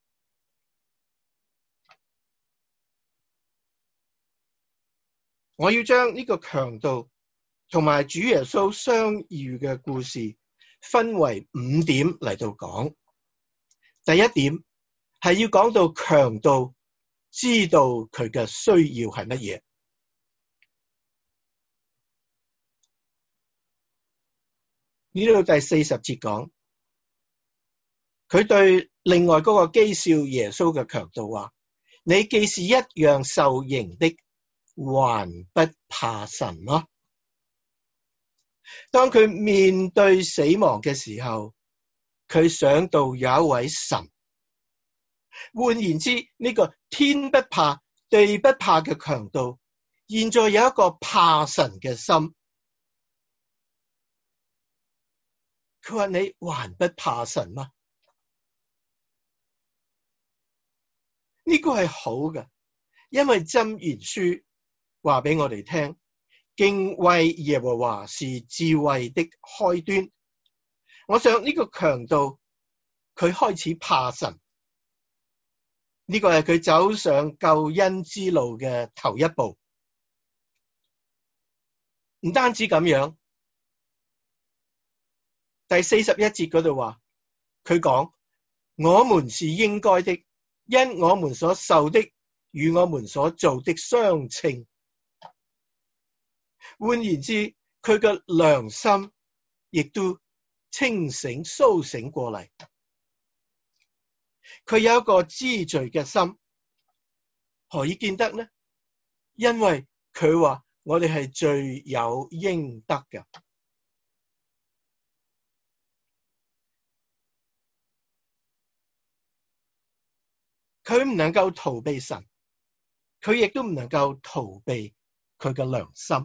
我要將呢個強盜同埋主耶穌相遇嘅故事分為5點嚟到講。第一點係要講到強盜知道佢嘅需要係乜嘢。呢度第40節講，佢對另外嗰個譏笑耶穌嘅強盜話：你既是一樣受刑的，還不怕神嗎？當佢面對死亡嘅時候，佢想到有一位神。換言之，呢個天不怕地不怕嘅強盜，現在有一個怕神嘅心。佢話：你還不怕神嗎？呢個係好嘅，因為箴言書話俾我哋聽，敬畏耶和華是智慧的開端。我想呢個強盜佢開始怕神， 呢個係佢走上救恩之路嘅頭一步。唔單止咁樣，第41節嗰度話，佢講，我們是應該的，因我們所受的與我們所做的相稱。換言之，佢嘅良心亦都清醒蘇醒過嚟。佢有一個知罪嘅心，何以見得呢？因為佢話我哋係罪有應得嘅。佢唔能夠逃避神，佢亦都唔能夠逃避佢嘅良心。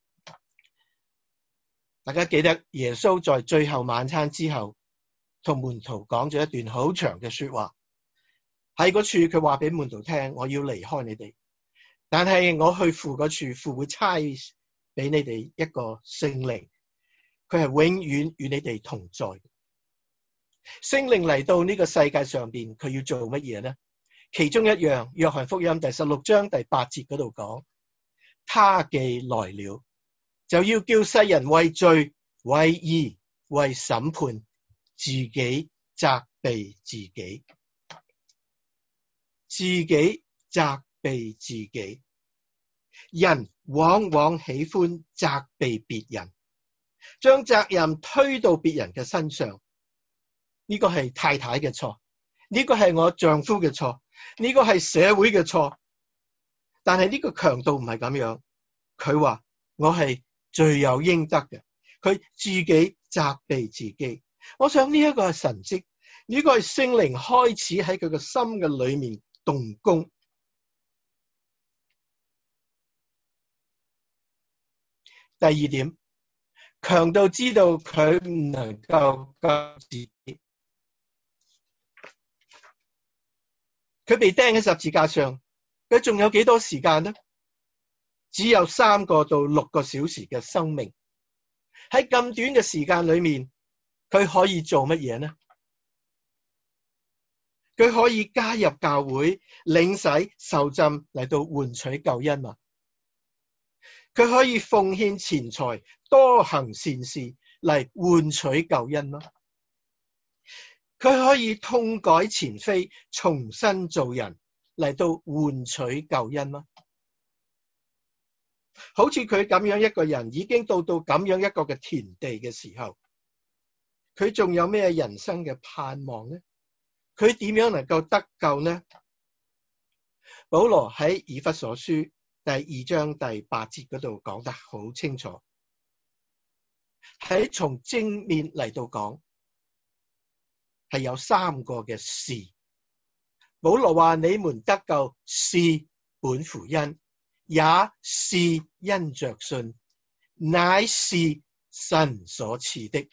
大家記得耶穌在最後晚餐之後，同門徒講咗一段好長嘅說話。喺嗰處佢話俾門徒聽，我要離開你哋，但係我去父嗰處，父會差俾你哋一個聖靈，佢係永遠與你哋同在。聖靈嚟到呢個世界上邊，佢要做乜嘢呢？其中一樣，約翰福音第16章第8節嗰度講，他既來了，就要叫世人為罪、為義、為審判，自己責備自己。自己責備自己。人往往喜歡責備別人，將責任推到別人嘅身上。呢個係太太嘅錯，呢個係我丈夫嘅錯，呢個係社會嘅錯。但係呢個強盜唔係咁樣，佢話我係罪有應得嘅，佢自己責備自己。我想呢一個係神蹟，呢個係聖靈開始喺佢嘅心嘅裏面動工。第二點，強盜知道佢唔能夠救自己，佢被釘喺十字架上，佢仲有幾多時間呢？只有3個到6個小時嘅生命。喺咁短嘅時間裏面，佢可以做乜嘢呢？佢可以加入教會，領洗受浸嚟到換取救恩嘛？佢可以奉獻錢財，多行善事嚟換取救恩咯？佢可以痛改前非，重新做人嚟到換取救恩咯？好似佢咁樣一個人已經到咁樣一個嘅田地嘅時候，佢仲有咩人生嘅盼望呢？佢點樣能夠得救呢？保羅喺以弗所書第2章第8節嗰度講得好清楚，喺從正面嚟到講，係有3個嘅是。保羅話你們得救是本乎恩，也是因着信，乃是神所賜的。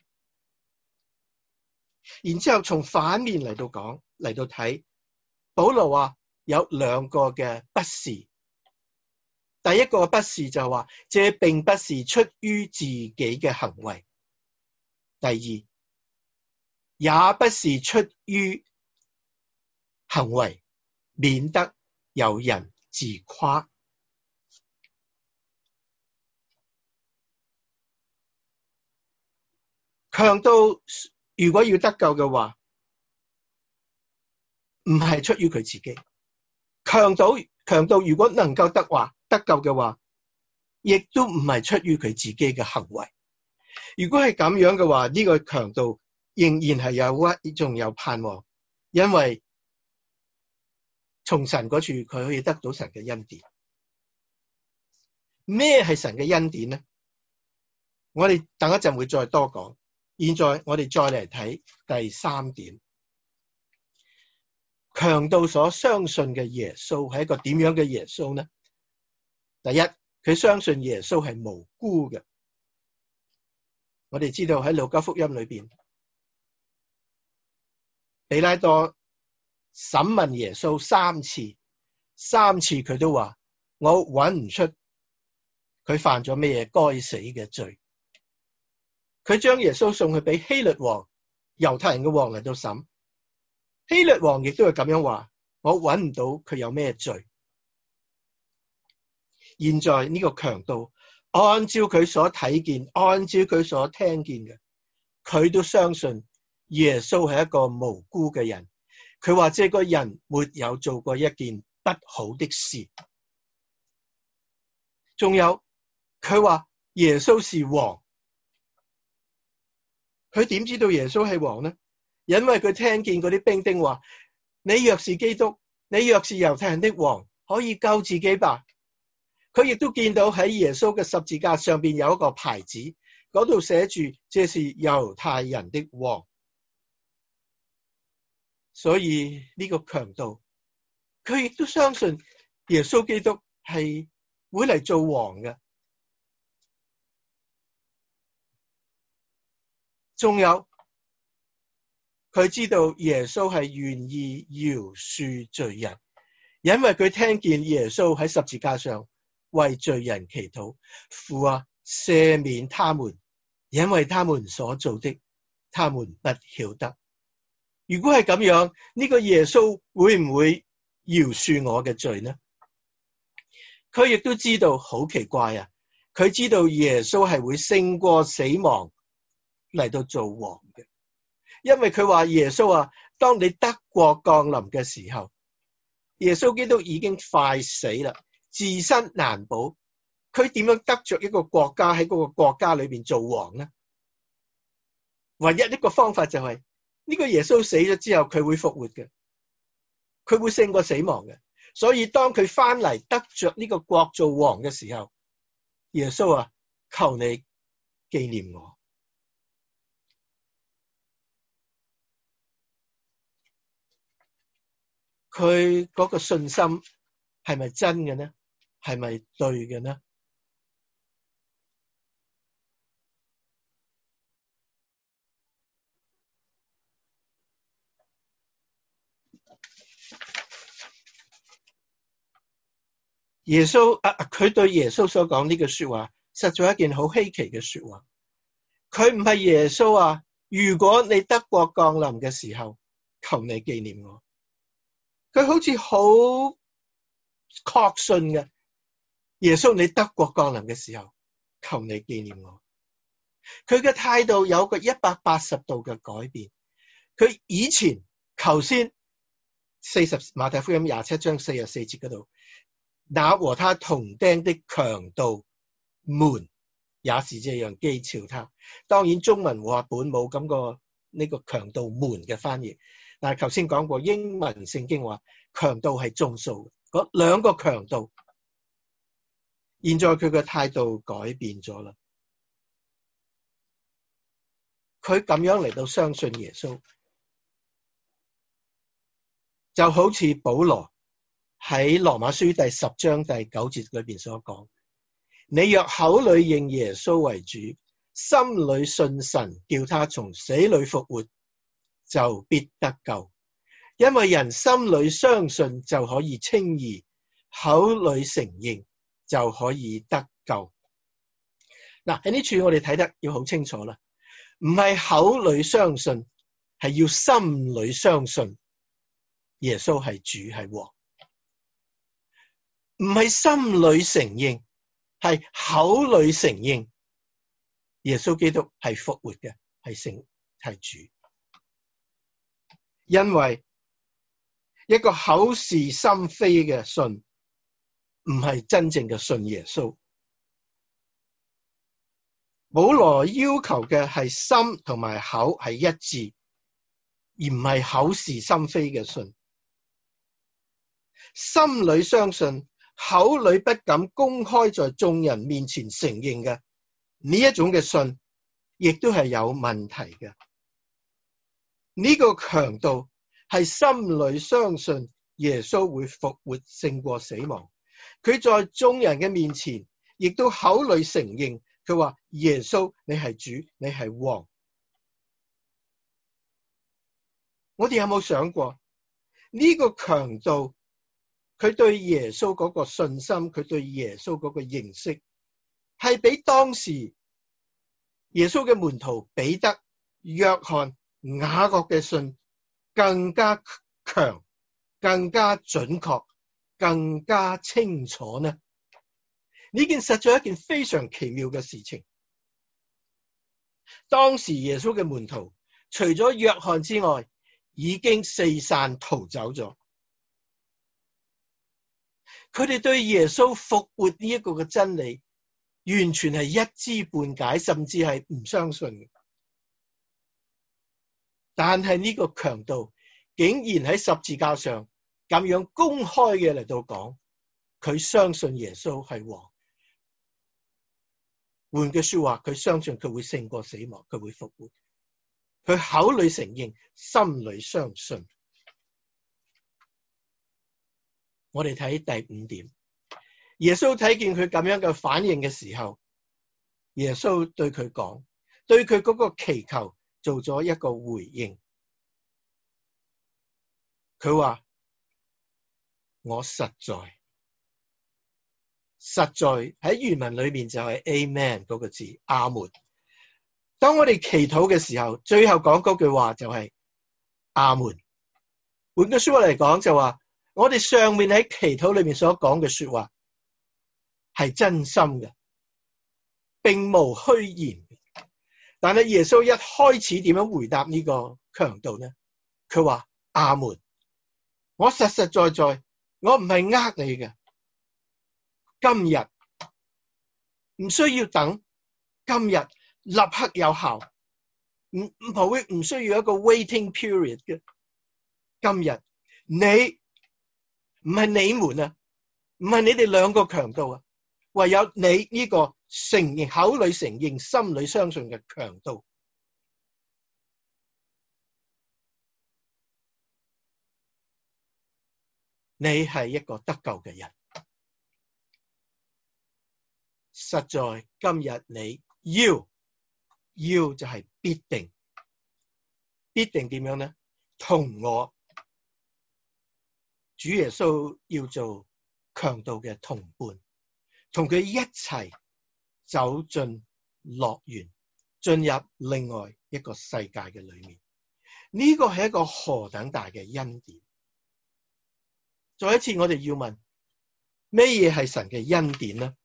然之後從反面嚟到講，嚟到睇，保羅話有2個嘅不是。第一個不是就係話，這並不是出於自己嘅行為。第二，也不是出於行為，免得有人自誇。強盜如果要得救嘅話，唔係出於佢自己。強盜如果能夠得救嘅話，亦都唔係出於佢自己嘅行為。如果係咁樣嘅話，呢個強盜仍然係仲有盼望，因為從神嗰處佢可以得到神嘅恩典。咩係神嘅恩典呢？我哋等一陣會再多講。現在我哋再嚟睇第3點，強盜所相信嘅耶穌係一個點樣嘅耶穌呢？第一，佢相信耶穌係無辜嘅。我哋知道喺路加福音裏邊，彼拉多審問耶穌3次，3次佢都話我揾唔出佢犯咗咩該死嘅罪。佢將耶穌送去俾希律王，猶太人嘅王嚟到審。希律王亦都係咁樣話， 我揾唔到佢有咩罪。現在呢個強盜按照佢所睇見，按照佢所聽見嘅，佢都相信耶穌係一個無辜嘅人。佢話這個人沒有做過一件不好的事。仲有佢話耶穌是王。佢點知道耶穌係王呢？因為佢聽見嗰啲兵丁話，你若是基督，你若是猶太人的王，可以救自己吧。佢亦都見到喺耶穌嘅十字架上邊有一個牌子，嗰度寫住這是猶太人的王。所以呢個強盜佢亦都相信耶穌基督係會嚟做王嘅。仲有佢知道耶穌係願意饒恕罪人，因為佢聽見耶穌喺十字架上為罪人祈禱，父啊，赦免他們，因為他們所做的，他們不曉得。如果係咁樣，呢個耶穌會唔會饒恕我嘅罪呢？佢亦都知道，好奇怪啊！佢知道耶穌係會勝過死亡嚟到做王嘅，因為佢話耶穌啊，當你得國降臨嘅時候，耶穌基督已經快死啦，自身難保，佢點樣得着一個國家喺嗰個國家裏邊做王呢？唯一一個方法就係呢個耶穌死咗之後，佢會復活嘅，佢會勝過死亡嘅。所以當佢翻嚟得着呢個國做王嘅時候，耶穌啊，求你紀念我。佢嗰個信心係咪真嘅呢？係咪對嘅呢？耶穌佢對耶穌所講呢句說話，實在係一件好稀奇嘅說話。佢唔係耶穌啊，如果你得國降臨嘅時候，求你紀念我。佢好似好確信嘅，耶穌你得國降臨嘅時候，求你紀念我。佢嘅態度有個180度嘅改變。佢以前頭先馬太福音27章44節嗰度，那和他同釘的強盜們也是這樣譏誚他。當然中文和合本冇咁個呢個強盜們嘅翻譯，但係頭先講過英文聖經話強盜係眾數，嗰兩個強盜。現在佢嘅態度改變咗啦，佢咁樣嚟到相信耶穌，就好似保羅喺羅馬書第10章第9節裏邊所講，你若口裏認耶穌為主，心裏信神叫他從死裏復活，就必得救。因為人心裏相信就可以稱義，口裏承認就可以得救。嗱，喺呢處我哋睇得要好清楚啦，唔係口裏相信，係要心裏相信耶穌係主係王。唔係心裏承認，係口裏承認耶穌基督係復活嘅，係主。因為一個口是心非嘅信，唔係真正嘅信耶穌。保羅要求嘅係心同埋口係一致，而唔係口是心非嘅信。心裏相信，口裏不敢公開在眾人面前承認嘅呢一種嘅信，亦都係有問題嘅。呢個強盜係心裏相信耶穌會復活勝過死亡，佢在眾人嘅面前亦都口裏承認，佢話耶穌你係主，你係王。我哋有冇想過呢個強盜佢對耶穌嗰個信心，佢對耶穌嗰個認識係比當時耶穌嘅門徒彼得、約翰、雅各嘅信更加強， 更加準確、更加清楚呢？呢件實在係一件非常奇妙嘅事情。當時耶穌嘅門徒除咗約翰之外，已經四散逃走咗。佢哋對耶穌復活呢一個嘅真理，完全係一知半解，甚至係唔相信嘅。但係呢個強盜竟然喺十字架上咁樣公開嘅嚟到講，佢相信耶穌係王。換句說話，佢相信佢會勝過死亡，佢會復活。佢口裏承認，心裏相信。我哋睇第五點，耶穌睇見佢咁樣嘅反應嘅時候，耶穌對佢講，對佢嗰個祈求做咗一個回應。佢話：我實在喺原文裏面就係 Amen 嗰個字，阿門。當我哋祈禱嘅時候，最後講嗰句話就係阿門。換句說話嚟講就話，我哋上面喺祈禱裏面所講嘅說話係真心嘅，並無虛言。但係耶穌一開始點樣回答呢個強盜呢？佢話阿門，我實實在在，我唔係呃你嘅。今日唔需要等，今日立刻有效，唔需要一個 waiting period 嘅。今日你唔係你們啊，唔係你哋兩個強盜啊，唯有你呢個口裏承認、心裏相信嘅強盜。你係一個得救嘅人。實在今日你要就係必定點樣呢？同我主耶穌要做強盜嘅同伴，同佢一齊走進樂園，進入另外一個世界嘅裏面。呢個係一個何等大嘅恩典！再一次我哋要問，咩嘢係神嘅恩典呢？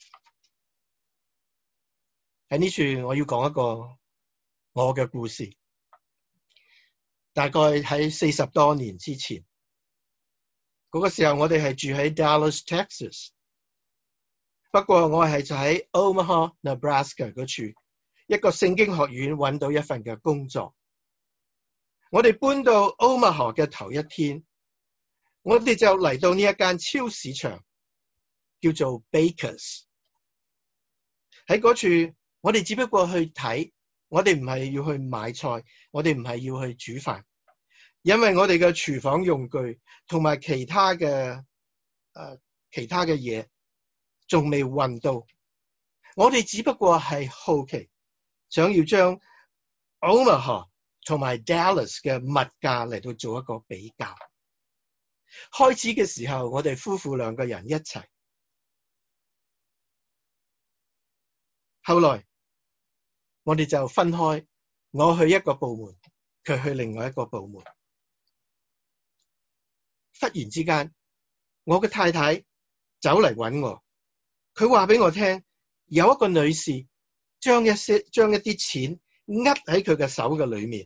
喺呢處我要講一個我嘅故事，大概喺40多年之前，嗰個時候我哋係住喺 Dallas, Texas， 不過我係就喺 Omaha, Nebraska 嗰處一個聖經學院揾到一份嘅工作。我哋搬到 Omaha 嘅頭一天，我哋就嚟到呢一間超市場，叫做 Bakers。喺嗰處我哋只不過去睇，我哋唔係要去買菜，我哋唔係要去煮飯，因為我哋嘅廚房用具同埋其他嘅嘢仲未運到，我哋只不過係好奇，想要將 Omaha 同埋 Dallas 嘅物價嚟到做一個比較。開始嘅時候，我哋夫婦兩個人一齊，後來我哋就分開，我去一個部門，佢去另外一個部門。忽然之間，我嘅太太走嚟揾我，佢話俾我聽，有一個女士將一啲錢握喺佢嘅手嘅裏面。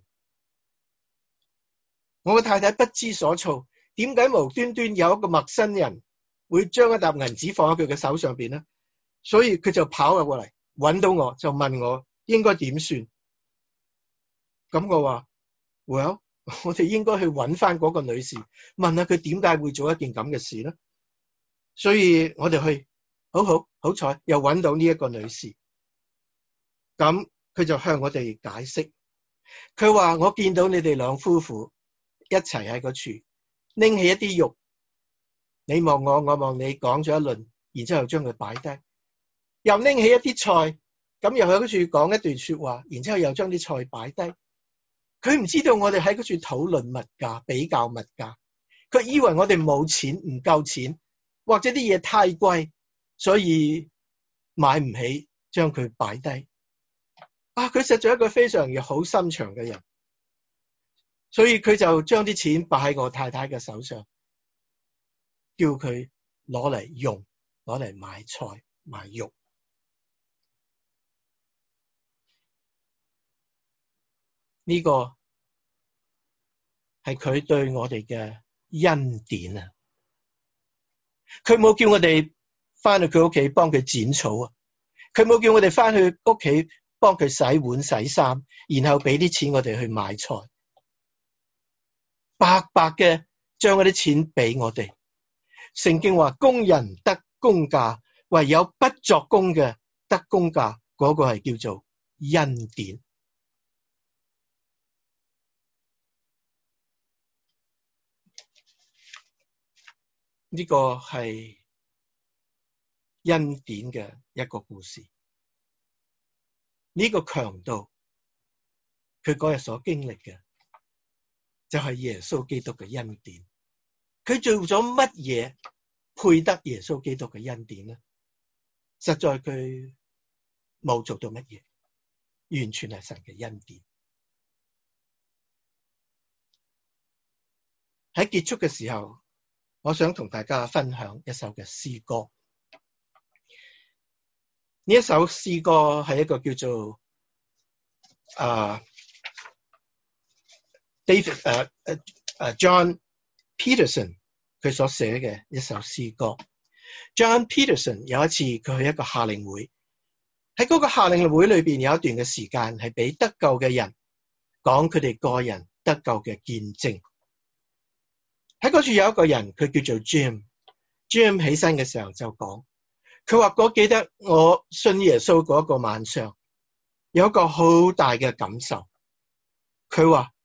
我嘅太太不知所措，點解無端端有一個陌生人會將一沓銀紙放喺佢嘅手上邊呢？所以佢就跑入過嚟揾到我，就問我應該點算。咁我話 Well， 我哋應該去揾翻嗰個女士，問下佢點解會做一件咁嘅事呢？所以我哋去，好彩又揾到呢一個女士。咁佢就向我哋解釋，佢話我見到你哋兩夫婦一齊喺嗰處拎起一啲肉，你望我，我望你，講咗一輪，然之後將佢擺低，又拎起一啲菜，咁又喺嗰處講一段說話，然之後又將啲菜擺低。佢唔知道我哋喺嗰處討論物價，比較物價。佢以為我哋冇錢，唔夠錢，或者啲嘢太貴，所以買唔起，將佢擺低。佢實在一個非常好心腸嘅人，所以佢就將啲錢擺喺我太太嘅手上， 叫佢攞嚟用，攞嚟買菜買肉。呢個係佢對我哋嘅恩典啊！佢冇叫我哋翻去佢屋企幫佢剪草啊！佢冇叫我哋翻去屋企幫佢洗碗洗衫，然後俾啲錢我哋去買菜，白白嘅將嗰啲錢俾我哋。聖經話工人得工價，唯有不作工嘅得工價，嗰個係叫做恩典。呢個係恩典嘅一個故事。呢個強盜佢嗰日所經歷嘅就係耶穌基督嘅恩典。佢做咗乜嘢配得耶穌基督嘅恩典呢？實在佢冇做到乜嘢，完全係神嘅恩典。喺結束嘅時候，我想同大家分享一首嘅詩歌。呢一首詩歌係一個叫做John Peterson 佢所寫嘅一首詩歌。John Peterson 有一次佢去一個夏令會，喺嗰個夏令會裏邊有一段嘅時間係俾得救嘅人講佢哋個人得救嘅見證。喺嗰處有一個人佢叫做 Jim 起身嘅時候就講，佢話我記得我信耶穌嗰個晚上有一個好大嘅感受。佢話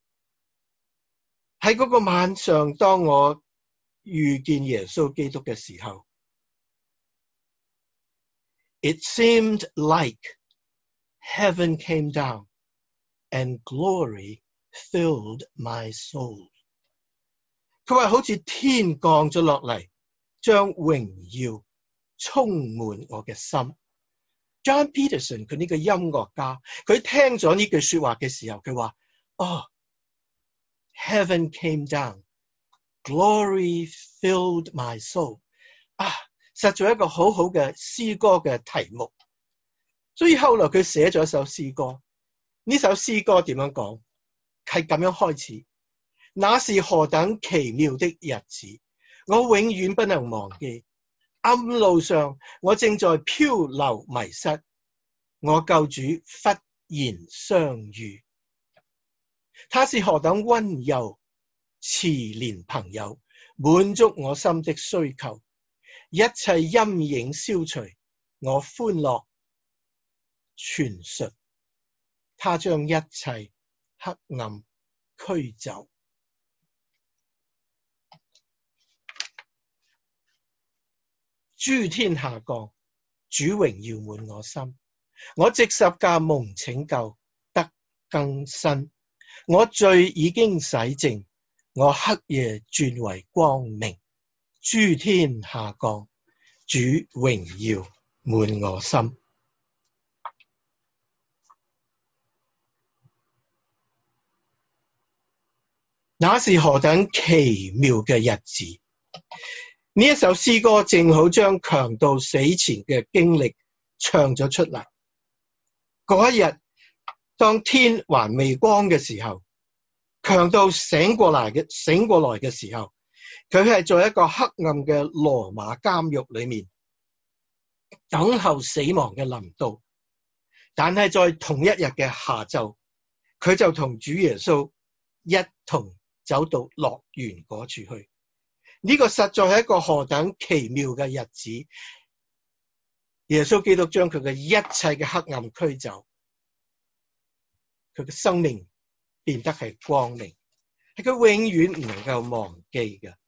喺嗰個晚上當我遇見耶穌基督嘅時候， It seemed like heaven came down and glory filled my soul。 佢話好似天降咗落嚟，將榮耀充滿我嘅心。John Peterson 佢呢個音樂家，佢聽咗呢句說話嘅時候，佢話Heaven came down, glory filled my soul。 實在一個好好嘅詩歌嘅題目。所以後來佢寫咗一首詩歌。呢首詩歌點樣講？係咁樣開始。那是何等奇妙的日子，我永遠不能忘記。暗路上我正在漂流迷失，我救主忽然相遇。他是何等溫柔慈憐朋友，滿足我心的需求，一切陰影消除，我歡樂傳述。他將一切黑暗驅走。諸天下降，主榮耀滿我心。我藉十架蒙拯救，得更新。我罪已經洗淨，我黑夜轉為光明。諸天下降，主榮耀滿我心。那是何等奇妙嘅日子！呢一首詩歌正好將強盜死前嘅經歷唱咗出嚟。嗰一日，當天還未光嘅時候，強盜醒過來嘅時候，佢係在一個黑暗嘅羅馬監獄裏面等候死亡嘅臨到。但係在同一日嘅下晝，佢就同主耶穌一同走到樂園嗰處去。呢個實在係一個何等奇妙嘅日子！耶穌基督將佢嘅一切嘅黑暗驅走，佢嘅生命變得係光明，係佢永遠唔能夠忘記嘅。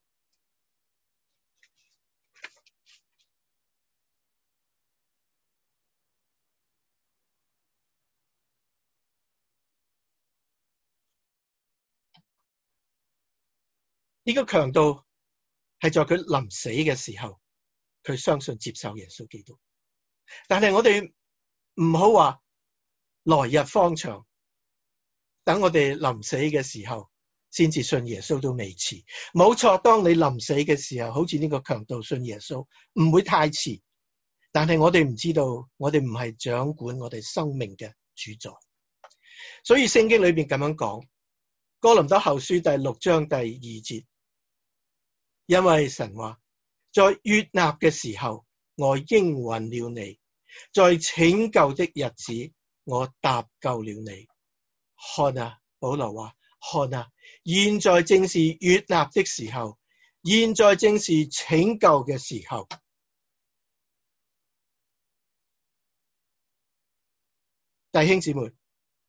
呢個強盜係在佢臨死嘅時候，佢相信接受耶穌基督。但係我哋唔好話來日方長，等我哋臨死嘅時候先至信耶穌都未遲。冇錯，當你臨死嘅時候，好似呢個強盜信耶穌，唔會太遲。但係我哋唔知道，我哋唔係掌管我哋生命嘅主宰。所以聖經裏邊咁樣講，哥林多後書第6章第2節，因為神話，在悅納嘅時候，我應允了你，在拯救的日子，我搭救了你。看啊，保羅話，看啊，現在正是悅納的時候，現在正是拯救嘅時候。弟兄姊妹，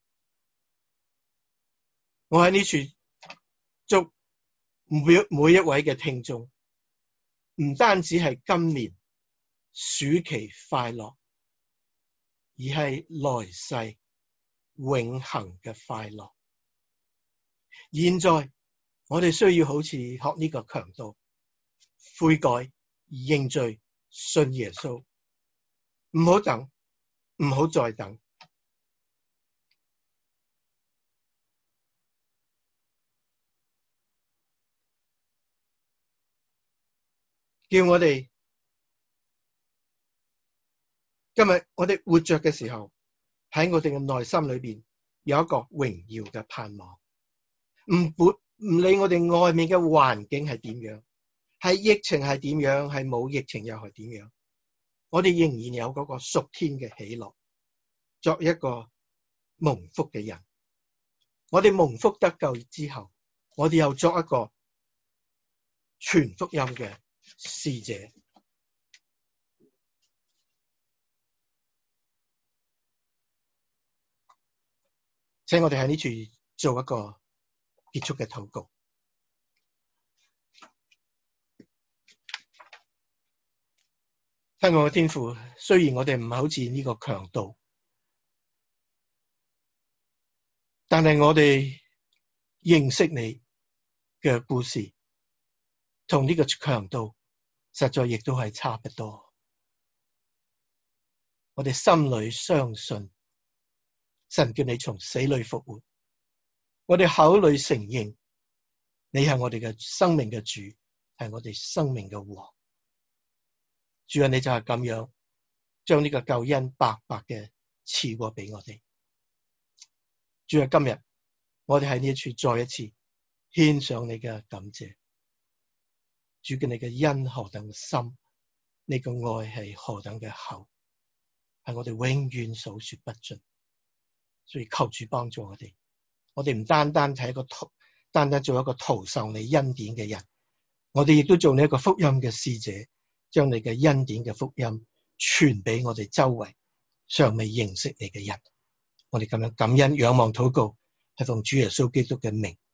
我喺呢處祝每一位嘅聽眾，唔單止係今年暑期快樂，而係來世永恆嘅快樂。現在我哋需要好似學呢個強盜，悔改、認罪、信耶穌，唔好等，唔好再等。叫我哋今日我哋活着嘅時候，喺我哋嘅內心裏邊有一個榮耀嘅盼望，唔理我哋外面嘅環境係點樣，係疫情係點樣，係冇疫情又係點樣，我哋仍然有嗰個屬天嘅喜樂，作一個蒙福嘅人。我哋蒙福得救之後，我哋又作一個傳福音嘅使者。請我哋喺呢處做一個結束嘅禱告。親愛嘅天父，雖然我哋唔係好似呢個強盜，但係我哋認識你嘅故事同呢個強盜實在亦都係差不多。我哋心裏相信神叫你從死裏復活，我哋口裏承認你係我哋嘅生命嘅主，係我哋生命嘅王。主啊，你就係咁樣將呢個救恩白白嘅賜過俾我哋。主啊，今日我哋喺呢一處再一次獻上你嘅感謝。主，叫你嘅恩何等深，你嘅愛係何等嘅厚，係我哋永遠數說不盡。所以求主幫助我哋，我哋唔單單係單單做一個徒受你恩典嘅人，我哋亦都做你一個福音嘅使者，將你嘅恩典嘅福音傳俾我哋周圍尚未認識你嘅人。我哋咁樣感恩仰望禱告，係奉主耶穌基督嘅名。